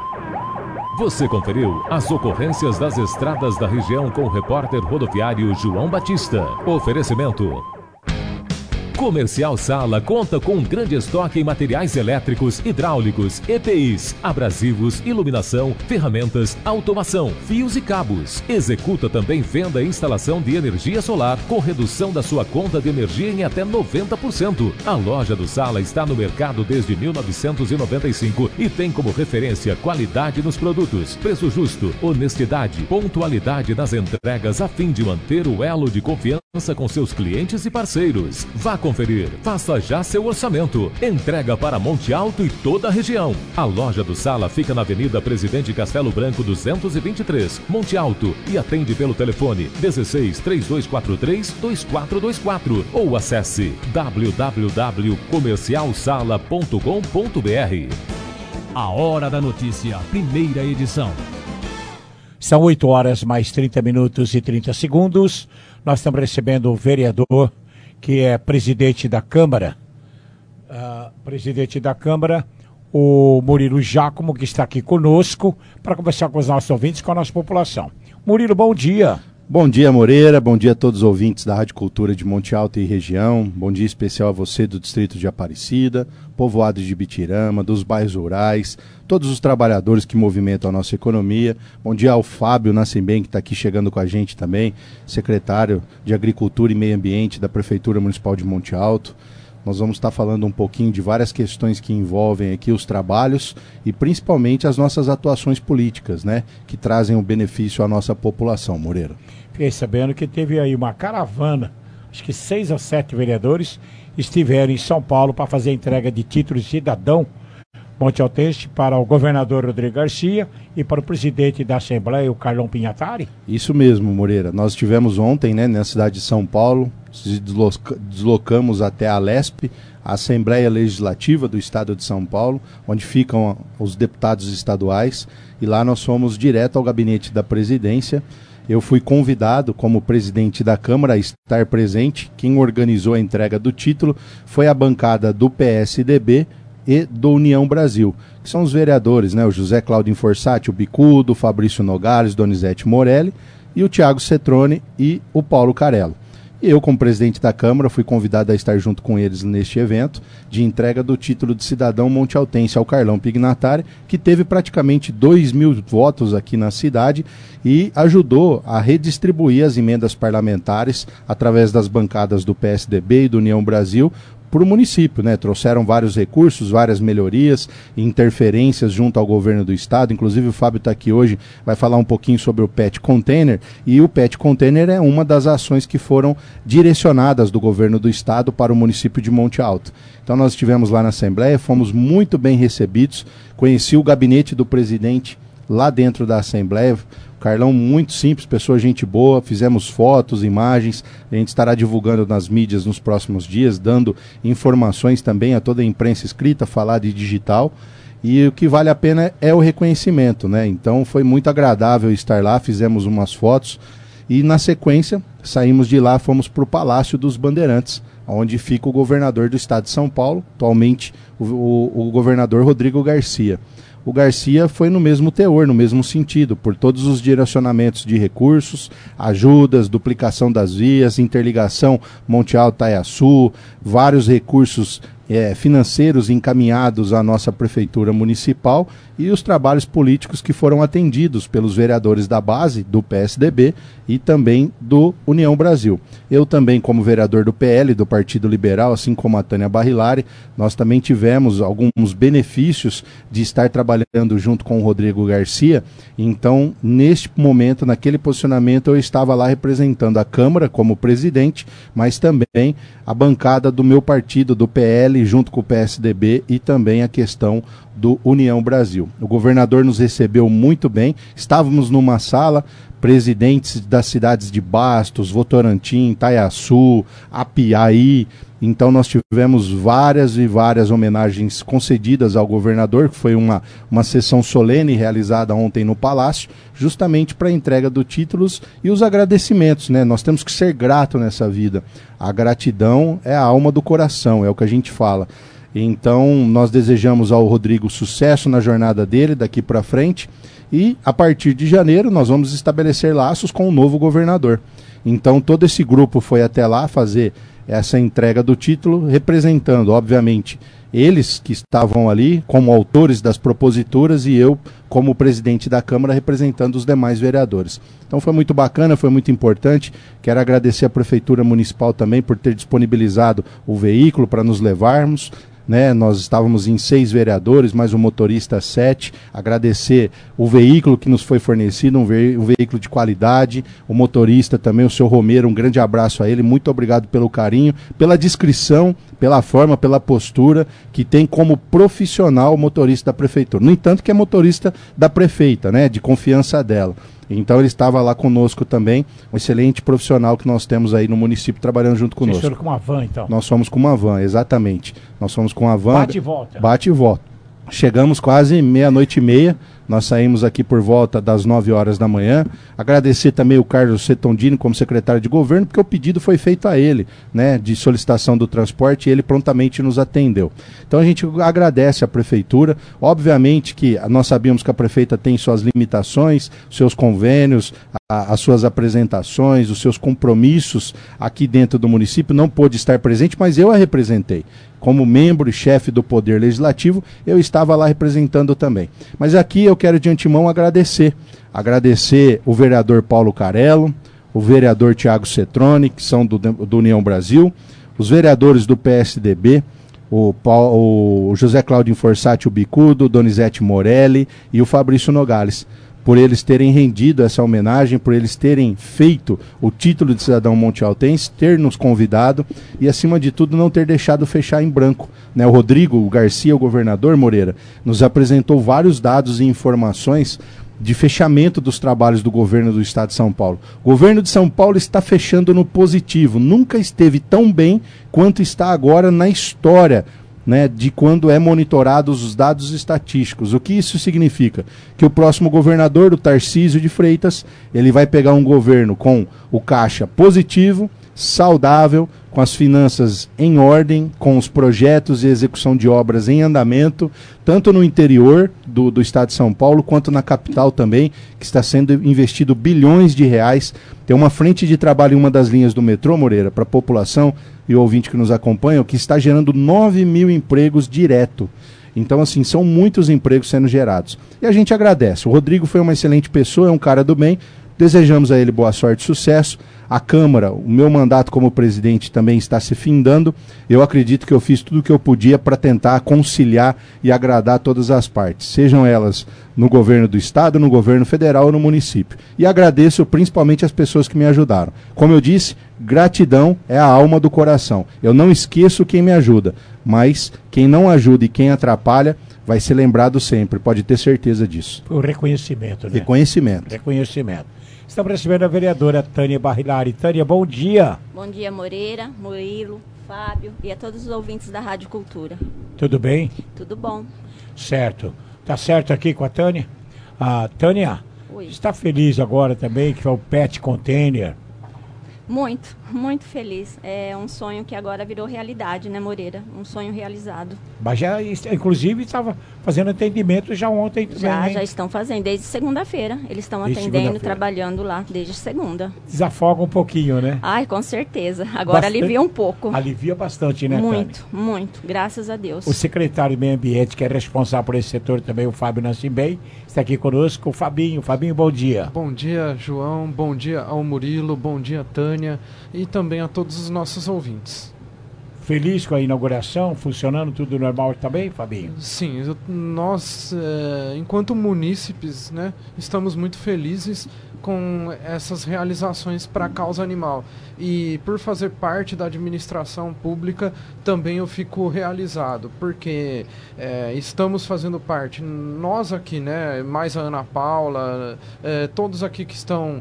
Você conferiu as ocorrências das estradas da região com o repórter rodoviário João Batista. Oferecimento. Comercial Sala conta com um grande estoque em materiais elétricos, hidráulicos, EPIs, abrasivos, iluminação, ferramentas, automação, fios e cabos. Executa também venda e instalação de energia solar com redução da sua conta de energia em até 90%. A loja do Sala está no mercado desde 1995 e tem como referência qualidade nos produtos, preço justo, honestidade, pontualidade nas entregas a fim de manter o elo de confiança com seus clientes e parceiros. Vá conferir. Faça já seu orçamento. Entrega para Monte Alto e toda a região. A loja do Sala fica na Avenida Presidente Castelo Branco 223, Monte Alto, e atende pelo telefone 16 3243 2424 ou acesse www.comercialsala.com.br. A Hora da Notícia, primeira edição. São 8 horas mais 30 minutos e 30 segundos. Nós estamos recebendo o vereador, que é presidente da Câmara, o Murilo Giacomo, que está aqui conosco para conversar com os nossos ouvintes, com a nossa população. Murilo, bom dia. Bom dia, Moreira. Bom dia a todos os ouvintes da Rádio Cultura de Monte Alto e região. Bom dia especial a você do distrito de Aparecida, povoado de Ibitirama, dos bairros rurais, todos os trabalhadores que movimentam a nossa economia. Bom dia ao Fábio Nascimento, que está aqui chegando com a gente também, secretário de Agricultura e Meio Ambiente da Prefeitura Municipal de Monte Alto. Nós vamos estar falando um pouquinho de várias questões que envolvem aqui os trabalhos e principalmente as nossas atuações políticas, né, que trazem um benefício à nossa população, Moreira. Fiquei sabendo que teve aí uma caravana, acho que 6 ou 7 vereadores estiveram em São Paulo para fazer a entrega de títulos de cidadão montealtense para o governador Rodrigo Garcia e para o presidente da Assembleia, o Carlão Pinhatari. Isso mesmo, Moreira. Nós estivemos ontem, né, na cidade de São Paulo, deslocamos até a Lesp, a Assembleia Legislativa do Estado de São Paulo, onde ficam os deputados estaduais, e lá nós fomos direto ao gabinete da presidência. Eu fui convidado como presidente da Câmara a estar presente. Quem organizou a entrega do título foi a bancada do PSDB e do União Brasil, que são os vereadores, né, o José Cláudio Inforsati, o Bicudo, o Fabrício Nogales, Donizete Morelli, e o Tiago Cetrone e o Paulo Carello. E eu, como presidente da Câmara, fui convidado a estar junto com eles neste evento de entrega do título de cidadão montealtense ao Carlão Pignatari, que teve praticamente 2.000 votos aqui na cidade e ajudou a redistribuir as emendas parlamentares através das bancadas do PSDB e do União Brasil para o município, né? Trouxeram vários recursos, várias melhorias, interferências junto ao governo do estado. Inclusive o Fábio está aqui hoje, vai falar um pouquinho sobre o PET Container, e o PET Container é uma das ações que foram direcionadas do governo do estado para o município de Monte Alto. Então nós estivemos lá na Assembleia, fomos muito bem recebidos, conheci o gabinete do presidente lá dentro da Assembleia. Carlão, muito simples, pessoa, gente boa, fizemos fotos, imagens, a gente estará divulgando nas mídias nos próximos dias, dando informações também a toda a imprensa escrita, falada e digital, e o que vale a pena é o reconhecimento, né? Então foi muito agradável estar lá, fizemos umas fotos e na sequência saímos de lá, fomos para o Palácio dos Bandeirantes, onde fica o governador do estado de São Paulo, atualmente o governador Rodrigo Garcia. o Garcia foi no mesmo teor, no mesmo sentido, por todos os direcionamentos de recursos, ajudas, duplicação das vias, interligação Monte Alto-Taiaçu, vários recursos financeiros encaminhados à nossa prefeitura municipal e os trabalhos políticos que foram atendidos pelos vereadores da base, do PSDB e também do União Brasil. Eu também, como vereador do PL, do Partido Liberal, assim como a Tânia Barrilari, nós também tivemos alguns benefícios de estar trabalhando junto com o Rodrigo Garcia. Então, neste momento, naquele posicionamento, eu estava lá representando a Câmara como presidente, mas também a bancada do meu partido, do PL, junto com o PSDB e também a questão do União Brasil. O governador nos recebeu muito bem, estávamos numa sala, presidentes das cidades de Bastos, Votorantim, Taiaçu, Apiaí. Então nós tivemos várias e várias homenagens concedidas ao governador, que foi uma sessão solene realizada ontem no Palácio, justamente para a entrega dos títulos e os agradecimentos, né? Nós temos que ser gratos nessa vida. A gratidão é a alma do coração, é o que a gente fala. Então nós desejamos ao Rodrigo sucesso na jornada dele daqui para frente e a partir de janeiro nós vamos estabelecer laços com o novo governador. Então todo esse grupo foi até lá fazer essa entrega do título, representando, obviamente, eles que estavam ali como autores das proposituras e eu como presidente da Câmara representando os demais vereadores. Então foi muito bacana, foi muito importante. Quero agradecer à Prefeitura Municipal também por ter disponibilizado o veículo para nos levarmos. Né, nós estávamos em 6 vereadores, mais o motorista 7, agradecer o veículo que nos foi fornecido, um veículo de qualidade, o motorista também, o seu Romero, um grande abraço a ele, muito obrigado pelo carinho, pela descrição, pela forma, pela postura que tem como profissional o motorista da prefeitura. No entanto que é motorista da prefeita, né, de confiança dela. Então ele estava lá conosco também, um excelente profissional que nós temos aí no município trabalhando junto conosco. Vocês foram com uma van, então? Nós fomos com uma van, exatamente. Nós fomos com uma van. Bate e volta. Bate e volta. Chegamos quase 00:30, nós saímos aqui por volta das 9 horas da manhã. Agradecer também o Carlos Setondini como secretário de governo, porque o pedido foi feito a ele, né, de solicitação do transporte, e ele prontamente nos atendeu. Então a gente agradece à prefeitura. Obviamente que nós sabíamos que a prefeita tem suas limitações, seus convênios, as suas apresentações, os seus compromissos aqui dentro do município, não pôde estar presente, mas eu a representei. Como membro e chefe do Poder Legislativo, eu estava lá representando também. Mas aqui eu quero de antemão agradecer o vereador Paulo Carello, o vereador Tiago Cetrone, que são do União Brasil, os vereadores do PSDB, o José Cláudio Forsatti, o Bicudo, Donizete Morelli e o Fabrício Nogales, por eles terem rendido essa homenagem, por eles terem feito o título de cidadão montealtense, ter nos convidado e, acima de tudo, não ter deixado fechar em branco. Né? O Rodrigo Garcia, o governador Moreira, nos apresentou vários dados e informações de fechamento dos trabalhos do governo do estado de São Paulo. O governo de São Paulo está fechando no positivo, nunca esteve tão bem quanto está agora na história, né, de quando é monitorados os dados estatísticos. O que isso significa? Que o próximo governador, o Tarcísio de Freitas, ele vai pegar um governo com o caixa positivo, saudável, com as finanças em ordem, com os projetos e execução de obras em andamento, tanto no interior do estado de São Paulo, quanto na capital também, que está sendo investido bilhões de reais. Tem uma frente de trabalho em uma das linhas do metrô, Moreira, para a população e o ouvinte que nos acompanha, que está gerando 9.000 empregos direto. Então, assim, são muitos empregos sendo gerados. E a gente agradece. O Rodrigo foi uma excelente pessoa, é um cara do bem. Desejamos a ele boa sorte e sucesso. A Câmara, o meu mandato como presidente também está se findando. Eu acredito que eu fiz tudo o que eu podia para tentar conciliar e agradar todas as partes, sejam elas no governo do estado, no governo federal ou no município. E agradeço principalmente as pessoas que me ajudaram. Como eu disse, gratidão é a alma do coração. Eu não esqueço quem me ajuda, mas quem não ajuda e quem atrapalha vai ser lembrado sempre, pode ter certeza disso. O reconhecimento, né? Reconhecimento. Estamos recebendo a vereadora Tânia Barrilari. Tânia, bom dia. Bom dia, Moreira, Murilo, Fábio e a todos os ouvintes da Rádio Cultura. Tudo bem? Tudo bom. Certo. Tá certo aqui com a Tânia? A Tânia, Oi. Está feliz agora também que foi o Pet Container Muito, muito feliz. É um sonho que agora virou realidade, né, Moreira? Um sonho realizado. Mas já, inclusive, estava fazendo atendimento já ontem também. Já estão fazendo, desde segunda-feira. Eles estão atendendo, trabalhando lá desde segunda. Desafoga um pouquinho, né? Ai, com certeza. Agora alivia um pouco. Alivia bastante, né, muito, Tânia? Muito, graças a Deus. O secretário de Meio Ambiente, que é responsável por esse setor também, o Fábio Nascimento, está aqui conosco. O Fabinho. Fabinho, bom dia. Bom dia, João. Bom dia ao Murilo. Bom dia, Tânia. E também a todos os nossos ouvintes. Feliz com a inauguração, funcionando tudo normal também, Fabinho? Sim, nós, enquanto munícipes, né, estamos muito felizes com essas realizações para a causa animal. E por fazer parte da administração pública, também eu fico realizado, porque estamos fazendo parte, nós aqui, né, mais a Ana Paula, todos aqui que estão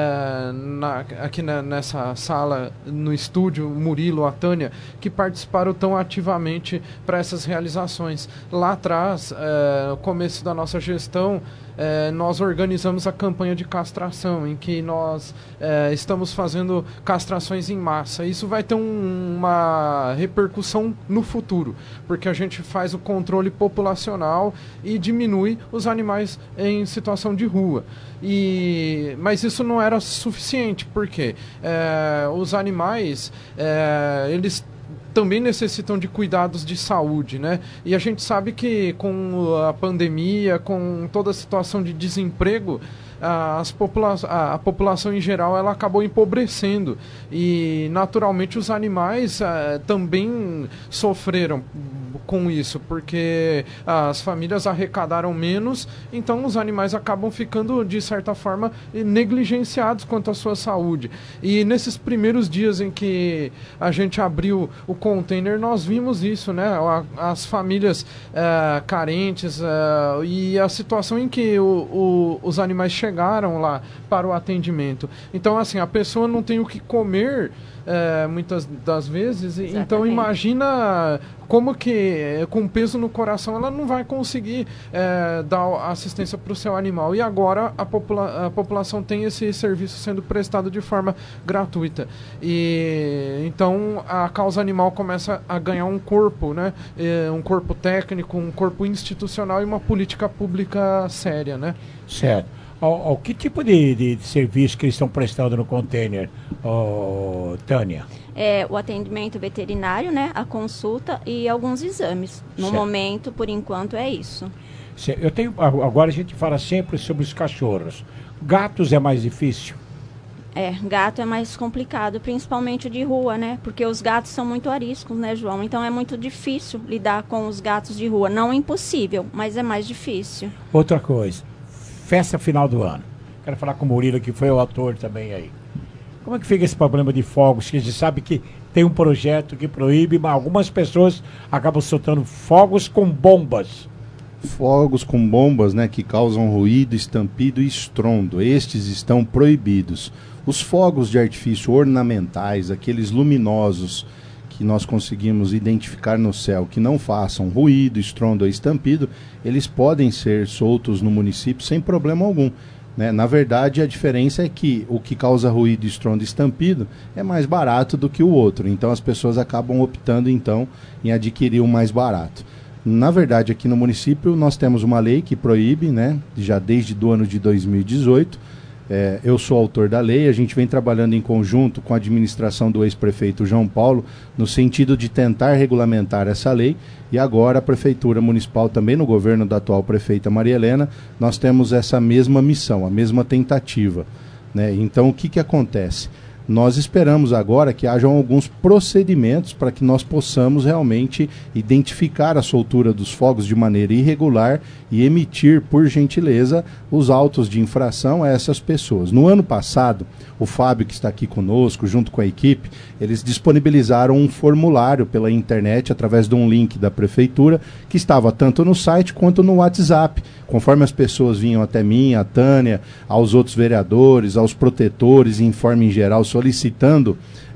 aqui nessa sala, no estúdio, Murilo, a Tânia, que participaram tão ativamente para essas realizações. Lá atrás, no começo da nossa gestão, nós organizamos a campanha de castração, em que nós estamos fazendo castrações em massa. Isso vai ter uma repercussão no futuro, porque a gente faz o controle populacional e diminui os animais em situação de rua. Mas isso não era suficiente, porque os animais, eles também necessitam de cuidados de saúde, né? E a gente sabe que com a pandemia, com toda a situação de desemprego, a população em geral ela acabou empobrecendo e naturalmente os animais também sofreram com isso, porque as famílias arrecadaram menos, então os animais acabam ficando de certa forma negligenciados quanto à sua saúde. E nesses primeiros dias em que a gente abriu o container, nós vimos isso, né? As famílias carentes e a situação em que os animais chegaram lá para o atendimento. Então, assim, a pessoa não tem o que comer muitas das vezes. Exatamente. Então imagina como que com peso no coração ela não vai conseguir dar assistência para o seu animal. E agora a população tem esse serviço sendo prestado de forma gratuita. E então a causa animal começa a ganhar um corpo, né? Um corpo técnico, um corpo institucional e uma política pública séria, né? Certo. Que tipo de serviço que eles estão prestando no container, Tânia? O atendimento veterinário, né? A consulta e alguns exames. No momento, por enquanto, é isso. Agora a gente fala sempre sobre os cachorros. Gatos é mais difícil? Gato é mais complicado, principalmente o de rua, né? Porque os gatos são muito ariscos, né, João? Então é muito difícil lidar com os gatos de rua. Não é impossível, mas é mais difícil. Outra coisa. Festa final do ano. Quero falar com o Murilo, que foi o autor também aí. Como é que fica esse problema de fogos? Que a gente sabe que tem um projeto que proíbe, mas algumas pessoas acabam soltando fogos com bombas. Fogos com bombas, né, que causam ruído, estampido e estrondo. Estes estão proibidos. Os fogos de artifício ornamentais, aqueles luminosos que nós conseguimos identificar no céu, que não façam ruído, estrondo ou estampido, eles podem ser soltos no município sem problema algum, né? Na verdade, a diferença é que o que causa ruído, estrondo e estampido é mais barato do que o outro. Então as pessoas acabam optando então em adquirir o mais barato. Na verdade, aqui no município nós temos uma lei que proíbe, né, já desde o ano de 2018. Eu sou autor da lei, a gente vem trabalhando em conjunto com a administração do ex-prefeito João Paulo, no sentido de tentar regulamentar essa lei, e agora a Prefeitura Municipal, também no governo da atual prefeita Maria Helena, nós temos essa mesma missão, a mesma tentativa, né? Então o que acontece? Nós esperamos agora que hajam alguns procedimentos para que nós possamos realmente identificar a soltura dos fogos de maneira irregular e emitir, por gentileza, os autos de infração a essas pessoas. No ano passado, o Fábio, que está aqui conosco, junto com a equipe, eles disponibilizaram um formulário pela internet, através de um link da Prefeitura, que estava tanto no site quanto no WhatsApp. Conforme as pessoas vinham até mim, a Tânia, aos outros vereadores, aos protetores, em forma em geral, solicitando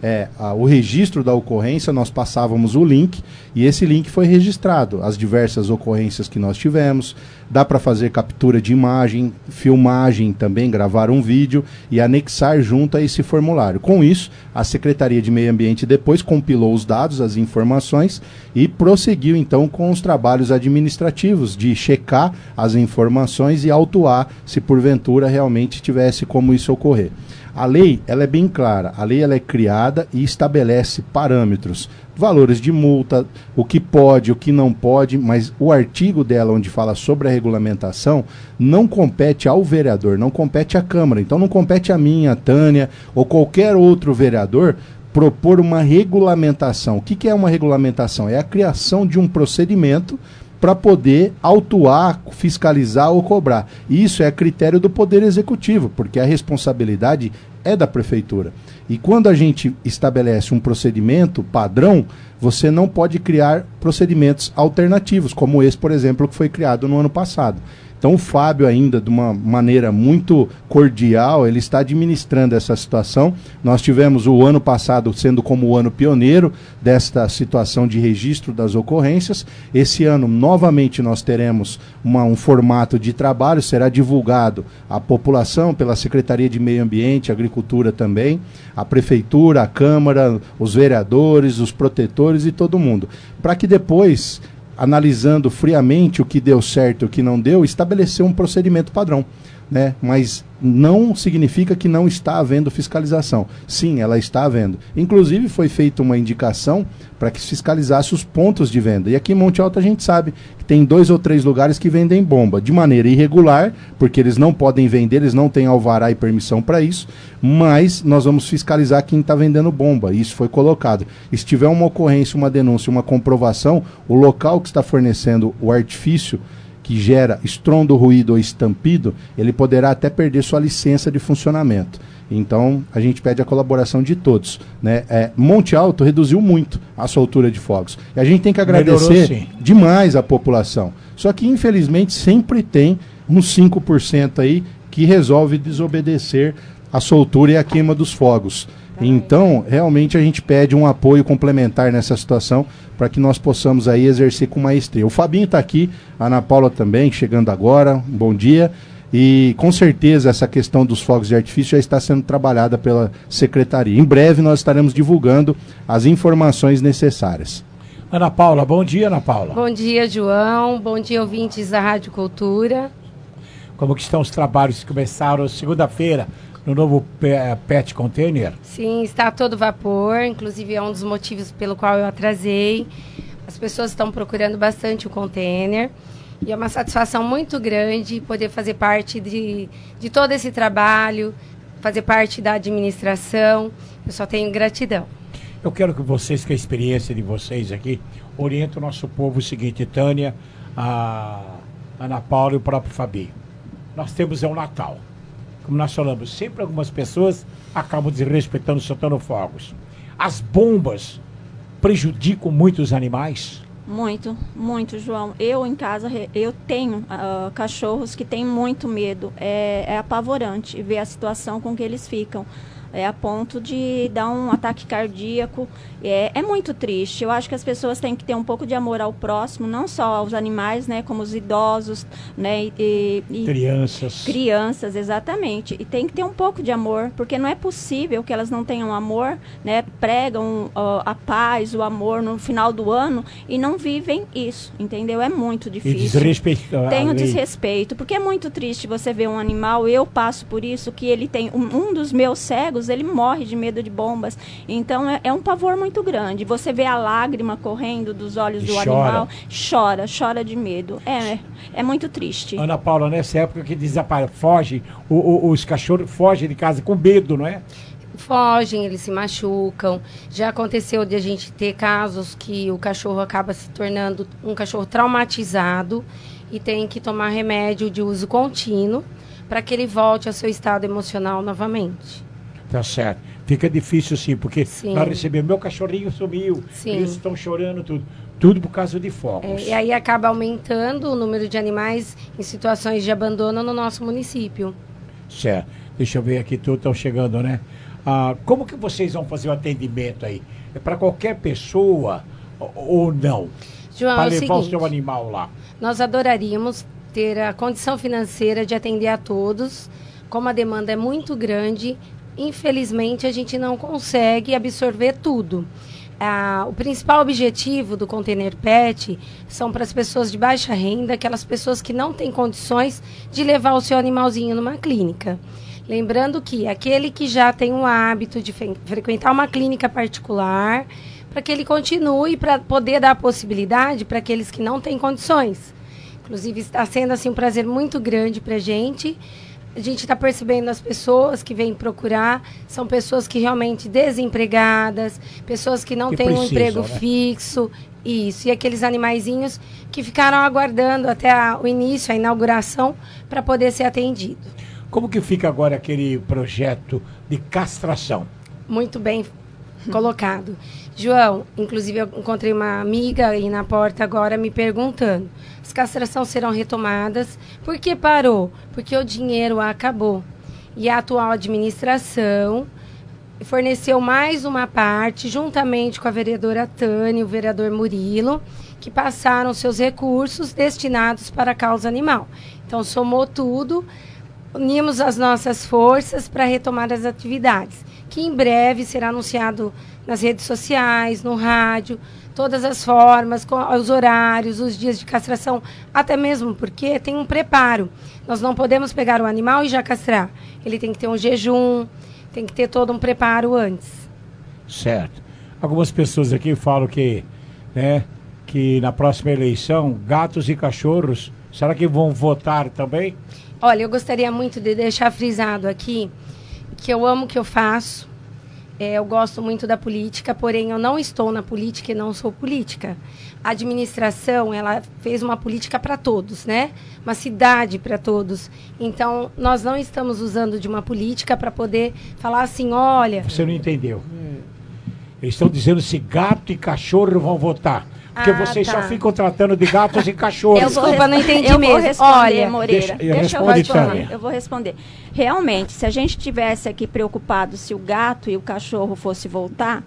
o registro da ocorrência, nós passávamos o link e esse link foi registrado, as diversas ocorrências que nós tivemos. Dá para fazer captura de imagem, filmagem também, gravar um vídeo e anexar junto a esse formulário. Com isso, a Secretaria de Meio Ambiente depois compilou os dados, as informações e prosseguiu então com os trabalhos administrativos de checar as informações e autuar se porventura realmente tivesse como isso ocorrer. A lei, ela é bem clara, a lei ela é criada e estabelece parâmetros, valores de multa, o que pode, o que não pode, mas o artigo dela onde fala sobre a regulamentação não compete ao vereador, não compete à Câmara, então não compete a mim, a Tânia ou qualquer outro vereador propor uma regulamentação. O que é uma regulamentação? É a criação de um procedimento para poder autuar, fiscalizar ou cobrar. Isso é a critério do Poder Executivo, porque a responsabilidade é da Prefeitura. E quando a gente estabelece um procedimento padrão, você não pode criar procedimentos alternativos, como esse, por exemplo, que foi criado no ano passado. Então o Fábio ainda, de uma maneira muito cordial, ele está administrando essa situação. Nós tivemos o ano passado sendo como o ano pioneiro desta situação de registro das ocorrências. Esse ano, novamente, nós teremos um formato de trabalho, será divulgado à população pela Secretaria de Meio Ambiente, Agricultura também, a Prefeitura, a Câmara, os vereadores, os protetores e todo mundo. Para que depois, analisando friamente o que deu certo e o que não deu, estabelecer um procedimento padrão, né? Mas não significa que não está havendo fiscalização. Sim, ela está havendo. Inclusive foi feita uma indicação para que se fiscalizasse os pontos de venda. E aqui em Monte Alto a gente sabe que tem 2 ou 3 lugares que vendem bomba de maneira irregular, porque eles não podem vender, eles não têm alvará e permissão para isso, mas nós vamos fiscalizar quem está vendendo bomba. Isso foi colocado. E se tiver uma ocorrência, uma denúncia, uma comprovação, o local que está fornecendo o artifício que gera estrondo, ruído ou estampido, ele poderá até perder sua licença de funcionamento. Então, a gente pede a colaboração de todos, né? Monte Alto reduziu muito a soltura de fogos. E a gente tem que agradecer demais a população. Só que, infelizmente, sempre tem uns 5% aí que resolve desobedecer a soltura e a queima dos fogos. Então, realmente, a gente pede um apoio complementar nessa situação para que nós possamos aí exercer com maestria. O Fabinho está aqui, a Ana Paula também, chegando agora, um bom dia. E, com certeza, essa questão dos fogos de artifício já está sendo trabalhada pela Secretaria. Em breve, nós estaremos divulgando as informações necessárias. Ana Paula, bom dia, Ana Paula. Bom dia, João. Bom dia, ouvintes da Rádio Cultura. Como que estão os trabalhos que começaram segunda-feira no novo PET Container? Sim, está a todo vapor, inclusive é um dos motivos pelo qual eu atrasei. As pessoas estão procurando bastante o container e é uma satisfação muito grande poder fazer parte de todo esse trabalho, fazer parte da administração. Eu só tenho gratidão. Eu quero que vocês, com a experiência de vocês aqui, orientem o nosso povo o seguinte, Tânia, a Ana Paula e o próprio Fabinho. Nós temos o Natal. Como nós falamos, sempre algumas pessoas acabam desrespeitando, soltando fogos. As bombas prejudicam muito os animais? Muito, muito, João. Eu em casa, eu tenho cachorros que têm muito medo. É apavorante ver a situação com que eles ficam. A ponto de dar um ataque cardíaco. É muito triste. Eu acho que as pessoas têm que ter um pouco de amor ao próximo, não só aos animais, né, como os idosos, né, e crianças. Crianças, exatamente. E tem que ter um pouco de amor, porque não é possível que elas não tenham amor, né, pregam a paz, o amor no final do ano e não vivem isso, entendeu? É muito difícil. E desrespeito. Tem o desrespeito, porque é muito triste você ver um animal, eu passo por isso, que ele tem um dos meus cegos, ele morre de medo de bombas. Então é um pavor muito grande. Você vê a lágrima correndo dos olhos do animal, chora de medo. É muito triste. Ana Paula, nessa época que foge, os cachorros fogem de casa com medo, não é? Fogem, eles se machucam. Já aconteceu de a gente ter casos que o cachorro acaba se tornando um cachorro traumatizado e tem que tomar remédio de uso contínuo para que ele volte ao seu estado emocional novamente. Tá certo. Fica difícil sim, porque nós recebemos, meu cachorrinho sumiu, eles estão chorando tudo por causa de fogos. E aí acaba aumentando o número de animais em situações de abandono no nosso município. Certo. Deixa eu ver aqui, todos estão chegando, né? Como que vocês vão fazer o atendimento aí? É para qualquer pessoa ou não? João, para é o levar o seguinte, seu animal lá. Nós adoraríamos ter a condição financeira de atender a todos. Como a demanda é muito grande, infelizmente a gente não consegue absorver tudo. O principal objetivo do Container Pet são para as pessoas de baixa renda, aquelas pessoas que não têm condições de levar o seu animalzinho numa clínica. Lembrando que aquele que já tem o hábito de frequentar uma clínica particular, para que ele continue, para poder dar a possibilidade para aqueles que não têm condições. Inclusive, está sendo assim, um prazer muito grande para a gente. A gente está percebendo as pessoas que vêm procurar, são pessoas que realmente desempregadas, pessoas que não têm um emprego fixo, isso, e aqueles animaizinhos que ficaram aguardando até o início, a inauguração, para poder ser atendido. Como que fica agora aquele projeto de castração? Muito bem colocado. João, inclusive eu encontrei uma amiga aí na porta agora me perguntando, as castrações serão retomadas, por que parou? Porque o dinheiro acabou. E a atual administração forneceu mais uma parte, juntamente com a vereadora Tânia e o vereador Murilo, que passaram seus recursos destinados para a causa animal. Então, somou tudo, unimos as nossas forças para retomar as atividades, que em breve será anunciado nas redes sociais, no rádio, todas as formas, com os horários, os dias de castração, até mesmo porque tem um preparo. Nós não podemos pegar o animal e já castrar. Ele tem que ter um jejum, tem que ter todo um preparo antes. Certo. Algumas pessoas aqui falam que na próxima eleição, gatos e cachorros, será que vão votar também? Olha, eu gostaria muito de deixar frisado aqui que eu amo o que eu faço. Eu gosto muito da política, porém eu não estou na política e não sou política. A administração, ela fez uma política para todos, né? Uma cidade para todos. Então, nós não estamos usando de uma política para poder falar assim, olha... Você não entendeu. Eles estão dizendo se gato e cachorro vão votar. Porque vocês só ficam tratando de gatos e cachorros. Desculpa, não entendi mesmo. Vou responder, olha, Moreira. Deixa eu vou responder. Realmente, se a gente tivesse aqui preocupado se o gato e o cachorro fosse votar,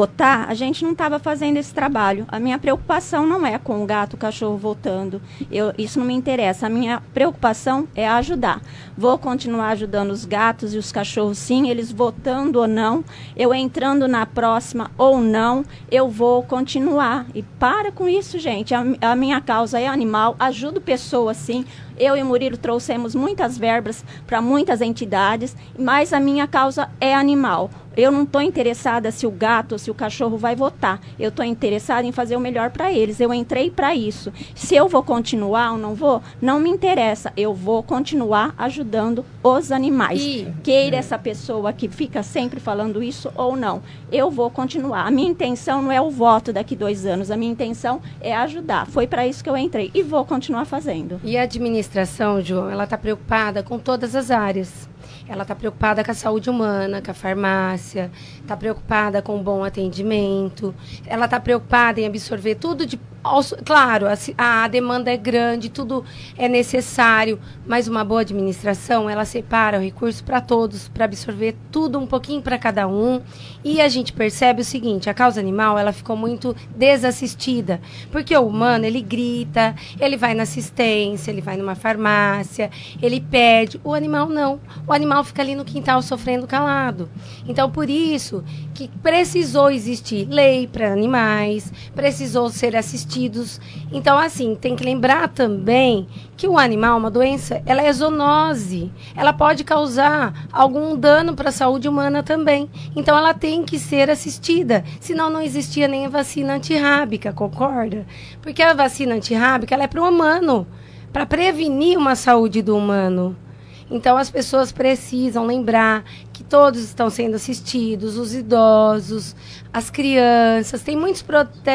a gente não estava fazendo esse trabalho. A minha preocupação não é com o gato e o cachorro votando. Isso não me interessa. A minha preocupação é ajudar. Vou continuar ajudando os gatos e os cachorros, sim, eles votando ou não, eu entrando na próxima ou não, eu vou continuar. E para com isso, gente. A minha causa é animal, ajudo pessoas, sim. Eu e o Murilo trouxemos muitas verbas para muitas entidades, mas a minha causa é animal. Eu não estou interessada se o gato ou se o cachorro vai votar. Eu estou interessada em fazer o melhor para eles. Eu entrei para isso. Se eu vou continuar ou não vou, não me interessa. Eu vou continuar ajudando os animais. Queira essa pessoa que fica sempre falando isso ou não. Eu vou continuar. A minha intenção não é o voto daqui 2 anos. A minha intenção é ajudar. Foi para isso que eu entrei e vou continuar fazendo. E a administração, João, ela está preocupada com todas as áreas. Ela está preocupada com a saúde humana, com a farmácia, está preocupada com um bom atendimento, ela está preocupada em absorver tudo de... Claro, a demanda é grande, tudo é necessário, mas uma boa administração, ela separa o recurso para todos, para absorver tudo um pouquinho para cada um. E a gente percebe o seguinte, a causa animal, ela ficou muito desassistida, porque o humano, ele grita, ele vai na assistência, ele vai numa farmácia, ele pede, o animal não. O animal fica ali no quintal sofrendo calado. Então, por isso que precisou existir lei para animais, precisou ser assistidos. Então, assim, tem que lembrar também que o animal, uma doença, ela é zoonose. Ela pode causar algum dano para a saúde humana também. Então, ela tem que ser assistida. Senão, não existia nem a vacina antirrábica, concorda? Porque a vacina antirrábica, ela é para o humano, para prevenir uma saúde do humano. Então, as pessoas precisam lembrar que todos estão sendo assistidos, os idosos, as crianças. Tem muitos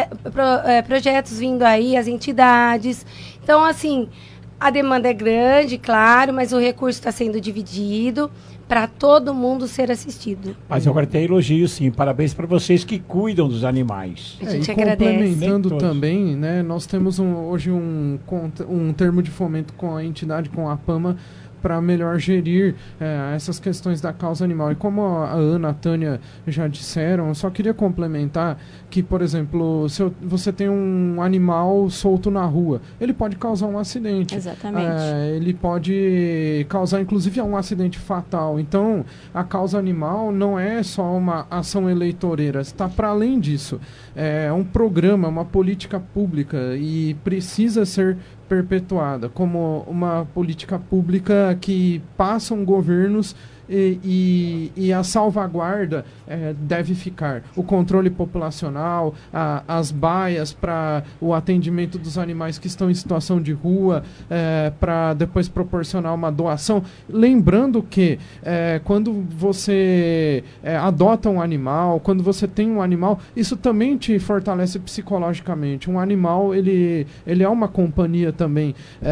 projetos vindo aí, as entidades. Então, assim, a demanda é grande, claro, mas o recurso está sendo dividido para todo mundo ser assistido. Mas agora tem elogio, sim. Parabéns para vocês que cuidam dos animais. A gente agradece. Complementando também, né, nós temos hoje um termo de fomento com a entidade, com a APAMA, para melhor gerir essas questões da causa animal. E como a Ana, a Tânia já disseram, eu só queria complementar que, por exemplo, se você tem um animal solto na rua, ele pode causar um acidente. Exatamente. Ele pode causar, inclusive, um acidente fatal. Então, a causa animal não é só uma ação eleitoreira, está para além disso. É um programa, uma política pública e precisa ser perpetuada como uma política pública que passam governos e a salvaguarda deve ficar. O controle populacional, as baias para o atendimento dos animais que estão em situação de rua, para depois proporcionar uma doação. Lembrando que quando você adota um animal, quando você tem um animal, isso também te fortalece psicologicamente. Um animal, ele é uma companhia também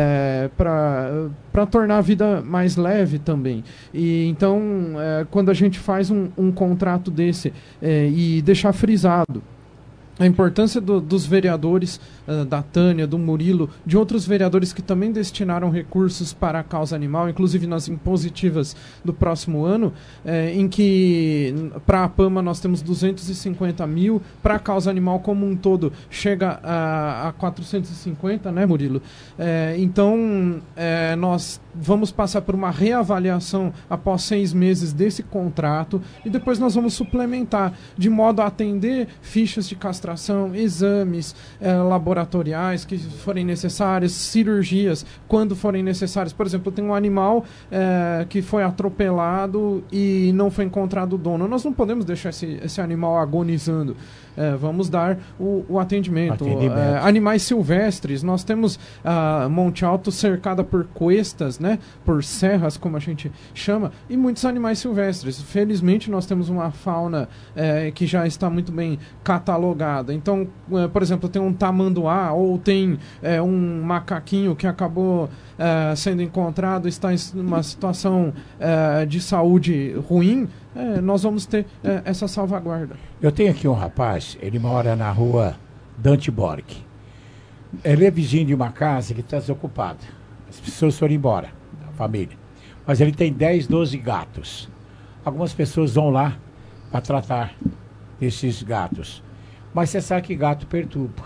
para tornar a vida mais leve também. E então, quando a gente faz um contrato desse e deixar frisado a importância dos vereadores, da Tânia, do Murilo, de outros vereadores que também destinaram recursos para a causa animal, inclusive nas impositivas do próximo ano, em que para a PAMA nós temos 250 mil, para a causa animal como um todo chega a 450, né, Murilo? Então, nós vamos passar por uma reavaliação após 6 meses desse contrato e depois nós vamos suplementar, de modo a atender fichas de castração, exames laboratoriais que forem necessários, cirurgias quando forem necessárias. Por exemplo, tem um animal que foi atropelado e não foi encontrado o dono. Nós não podemos deixar esse animal agonizando. Vamos dar o atendimento. Animais silvestres, nós temos Monte Alto cercada por cuestas, né, por serras, como a gente chama, e muitos animais silvestres. Felizmente, nós temos uma fauna que já está muito bem catalogada. Então, por exemplo, tem um tamanduá ou tem um macaquinho que acabou sendo encontrado, está em uma situação de saúde ruim, nós vamos ter essa salvaguarda. Eu tenho aqui um rapaz, ele mora na rua Dante Borg. Ele é vizinho de uma casa que está desocupada. As pessoas foram embora, a família. Mas ele tem 10, 12 gatos. Algumas pessoas vão lá para tratar desses gatos. Mas você sabe que gato perturba.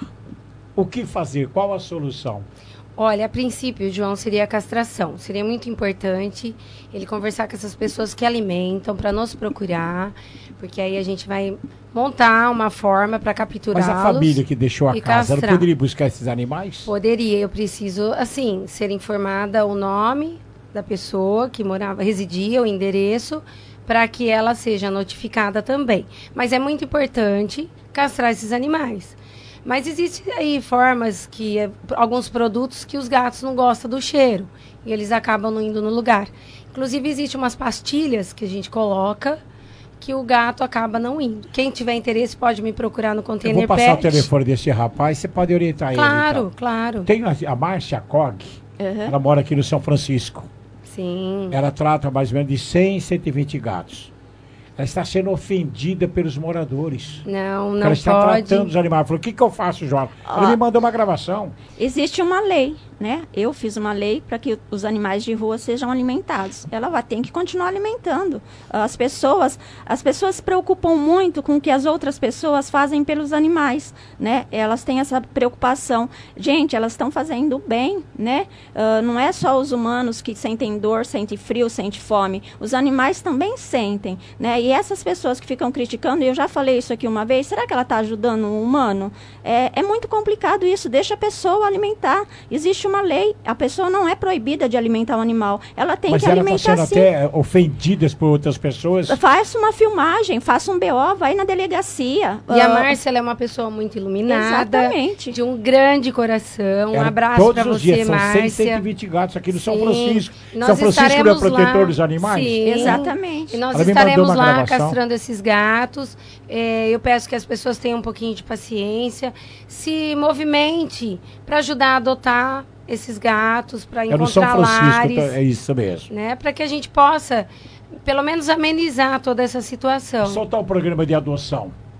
O que fazer? Qual a solução? Olha, a princípio, João, seria a castração. Seria muito importante ele conversar com essas pessoas que alimentam para nos procurar, porque aí a gente vai montar uma forma para capturá-los. Mas a família que deixou a casa, ela poderia buscar esses animais? Poderia. Eu preciso, assim, ser informada o nome da pessoa que morava, residia, o endereço, para que ela seja notificada também. Mas é muito importante castrar esses animais. Mas existem aí formas alguns produtos que os gatos não gostam do cheiro e eles acabam não indo no lugar. Inclusive, existem umas pastilhas que a gente coloca que o gato acaba não indo. Quem tiver interesse pode me procurar no Container Pet. Eu vou passar o telefone desse rapaz, você pode orientar ele. Claro, claro. Tem a Márcia Cog, ela mora aqui no São Francisco. Sim. Ela trata mais ou menos de 100, 120 gatos. Ela está sendo ofendida pelos moradores. Não ela está pode. Tratando os animais. Falou, o que eu faço, João? Ele me mandou uma gravação. Existe uma lei, né? Eu fiz uma lei para que os animais de rua sejam alimentados. Ela tem que continuar alimentando. As pessoas se preocupam muito com o que as outras pessoas fazem pelos animais, né? Elas têm essa preocupação. Gente, elas estão fazendo bem, né? Não é só os humanos que sentem dor, sentem frio, sentem fome. Os animais também sentem, né? E essas pessoas que ficam criticando, e eu já falei isso aqui uma vez, será que ela está ajudando um humano? É muito complicado isso, deixa a pessoa alimentar. Existe uma lei, a pessoa não é proibida de alimentar o animal, ela tem que alimentar sim. Mas ela está sendo até ofendida por outras pessoas? Faça uma filmagem, faça um BO, vai na delegacia. E a Márcia, ela é uma pessoa muito iluminada, exatamente, de um grande coração. Um abraço para você, dias, Márcia. São 120 gatos aqui no São Francisco. Nós São Francisco não é protetor lá, dos animais? Sim, exatamente. E nós estaremos lá castrando esses gatos. Eu peço que as pessoas tenham um pouquinho de paciência, se movimente para ajudar a adotar esses gatos, para encontrar lares. É isso mesmo. Né, para que a gente possa, pelo menos, amenizar toda essa situação. Soltar o programa de adoção.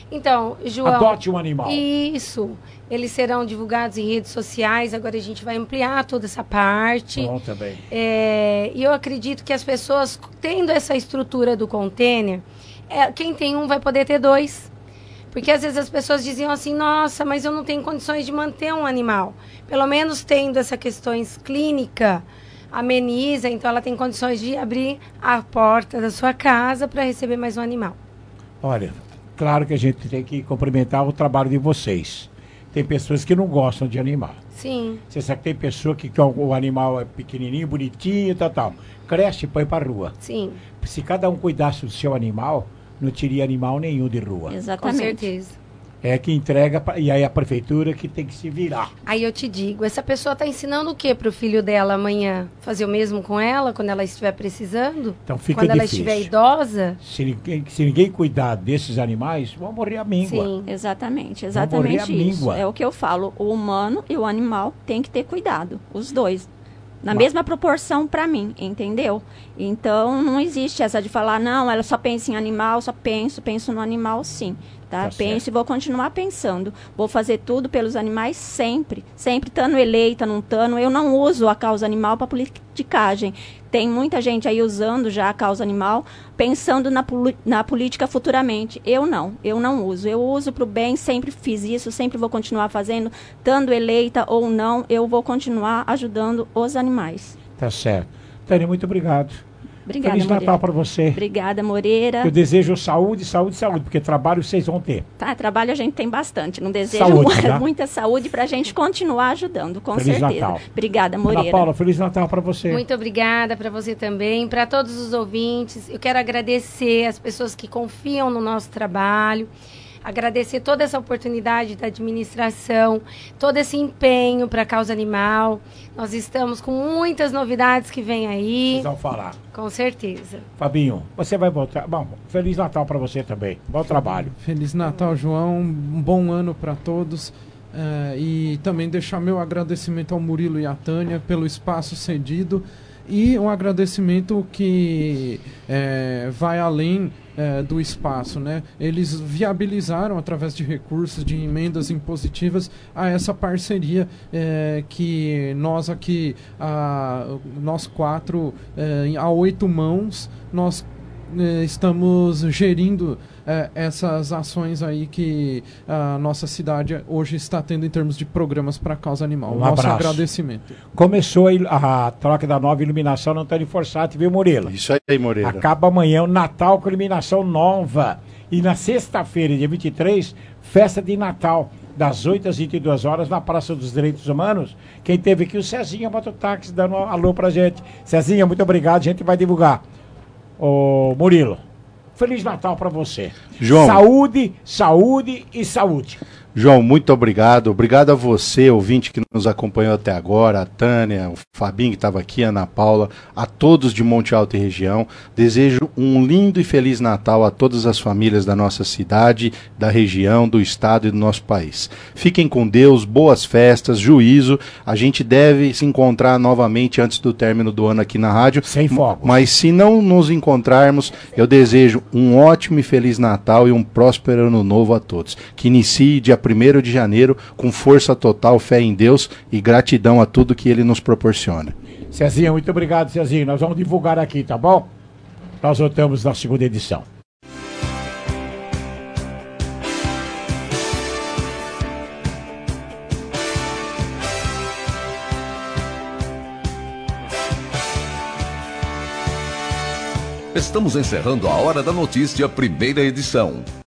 Então, João... Adote um animal. Isso. Eles serão divulgados em redes sociais. Agora a gente vai ampliar toda essa parte. Bom também. E eu acredito que as pessoas, tendo essa estrutura do container, quem tem um vai poder ter 2. Porque às vezes as pessoas diziam assim, nossa, mas eu não tenho condições de manter um animal. Pelo menos tendo essas questões clínicas, ameniza, então ela tem condições de abrir a porta da sua casa para receber mais um animal. Olha, claro que a gente tem que cumprimentar o trabalho de vocês. Tem pessoas que não gostam de animal. Sim. Você sabe que tem pessoa que o animal é pequenininho, bonitinho, tal. Cresce e põe para rua. Sim. Se cada um cuidasse do seu animal, não teria animal nenhum de rua. Exatamente. Com certeza. É que entrega, e aí a prefeitura que tem que se virar. Aí eu te digo, essa pessoa está ensinando o que para o filho dela amanhã? Fazer o mesmo com ela, quando ela estiver precisando? Então fica quando difícil. Ela estiver idosa? Se ninguém cuidar desses animais, vão morrer a míngua. Sim, exatamente Vão morrer a isso. míngua. É o que eu falo, o humano e o animal tem que ter cuidado, os dois. Na mesma proporção para mim, entendeu? Então, não existe essa de falar, não, ela só pensa em animal, só penso no animal, sim. Tá? Penso e vou continuar pensando. Vou fazer tudo pelos animais sempre. Sempre, estando eleita, não estando. Eu não uso a causa animal para politicagem. Tem muita gente aí usando já a causa animal, pensando na política futuramente. Eu não uso. Eu uso para o bem, sempre fiz isso, sempre vou continuar fazendo. Estando eleita ou não, eu vou continuar ajudando os animais. Tá certo. Tânia, muito obrigado. Obrigada, Feliz Moreira. Natal para você. Obrigada, Moreira. Eu desejo saúde, porque trabalho vocês vão ter. Tá, trabalho a gente tem bastante. Não desejo muita saúde para a gente continuar ajudando, com Feliz certeza. Natal. Obrigada, Moreira. Ana Paula, Feliz Natal para você. Muito obrigada para você também, para todos os ouvintes. Eu quero agradecer as pessoas que confiam no nosso trabalho. Agradecer toda essa oportunidade da administração, todo esse empenho para a causa animal. Nós estamos com muitas novidades que vêm aí. Vocês vão falar. Com certeza. Fabinho, você vai voltar. Bom, Feliz Natal para você também. Bom trabalho. Feliz Natal, João. Um bom ano para todos. E também deixar meu agradecimento ao Murilo e à Tânia pelo espaço cedido. E um agradecimento que vai além do espaço, né? Eles viabilizaram, através de recursos, de emendas impositivas, a essa parceria que nós aqui, nós 4, a 8 mãos, nós estamos gerindo essas ações aí que a nossa cidade hoje está tendo em termos de programas para a causa animal. Nosso agradecimento. Começou a troca da nova iluminação no Antônio Forçati, viu, Moreira? Isso aí, Moreira. Acaba amanhã o Natal com iluminação nova. E na sexta-feira, dia 23, festa de Natal, das 8 às 22 horas, na Praça dos Direitos Humanos. Quem teve aqui, o Cezinha Mototáxi, dando um alô pra gente. Cezinha, muito obrigado, a gente vai divulgar. Ô, Murilo, Feliz Natal para você. João. Saúde, saúde e saúde. João, muito obrigado. Obrigado a você, ouvinte, que nos acompanhou até agora, a Tânia, o Fabinho, que estava aqui, a Ana Paula, a todos de Monte Alto e região. Desejo um lindo e feliz Natal a todas as famílias da nossa cidade, da região, do estado e do nosso país. Fiquem com Deus, boas festas, juízo. A gente deve se encontrar novamente antes do término do ano aqui na rádio. Sem fogo. Mas se não nos encontrarmos, eu desejo um ótimo e feliz Natal e um próspero ano novo a todos. Que inicie dia 1º de janeiro com força total, fé em Deus e gratidão a tudo que Ele nos proporciona. Cezinha, muito obrigado, Cezinha. Nós vamos divulgar aqui, tá bom? Nós voltamos na segunda edição. Estamos encerrando a Hora da Notícia, primeira edição.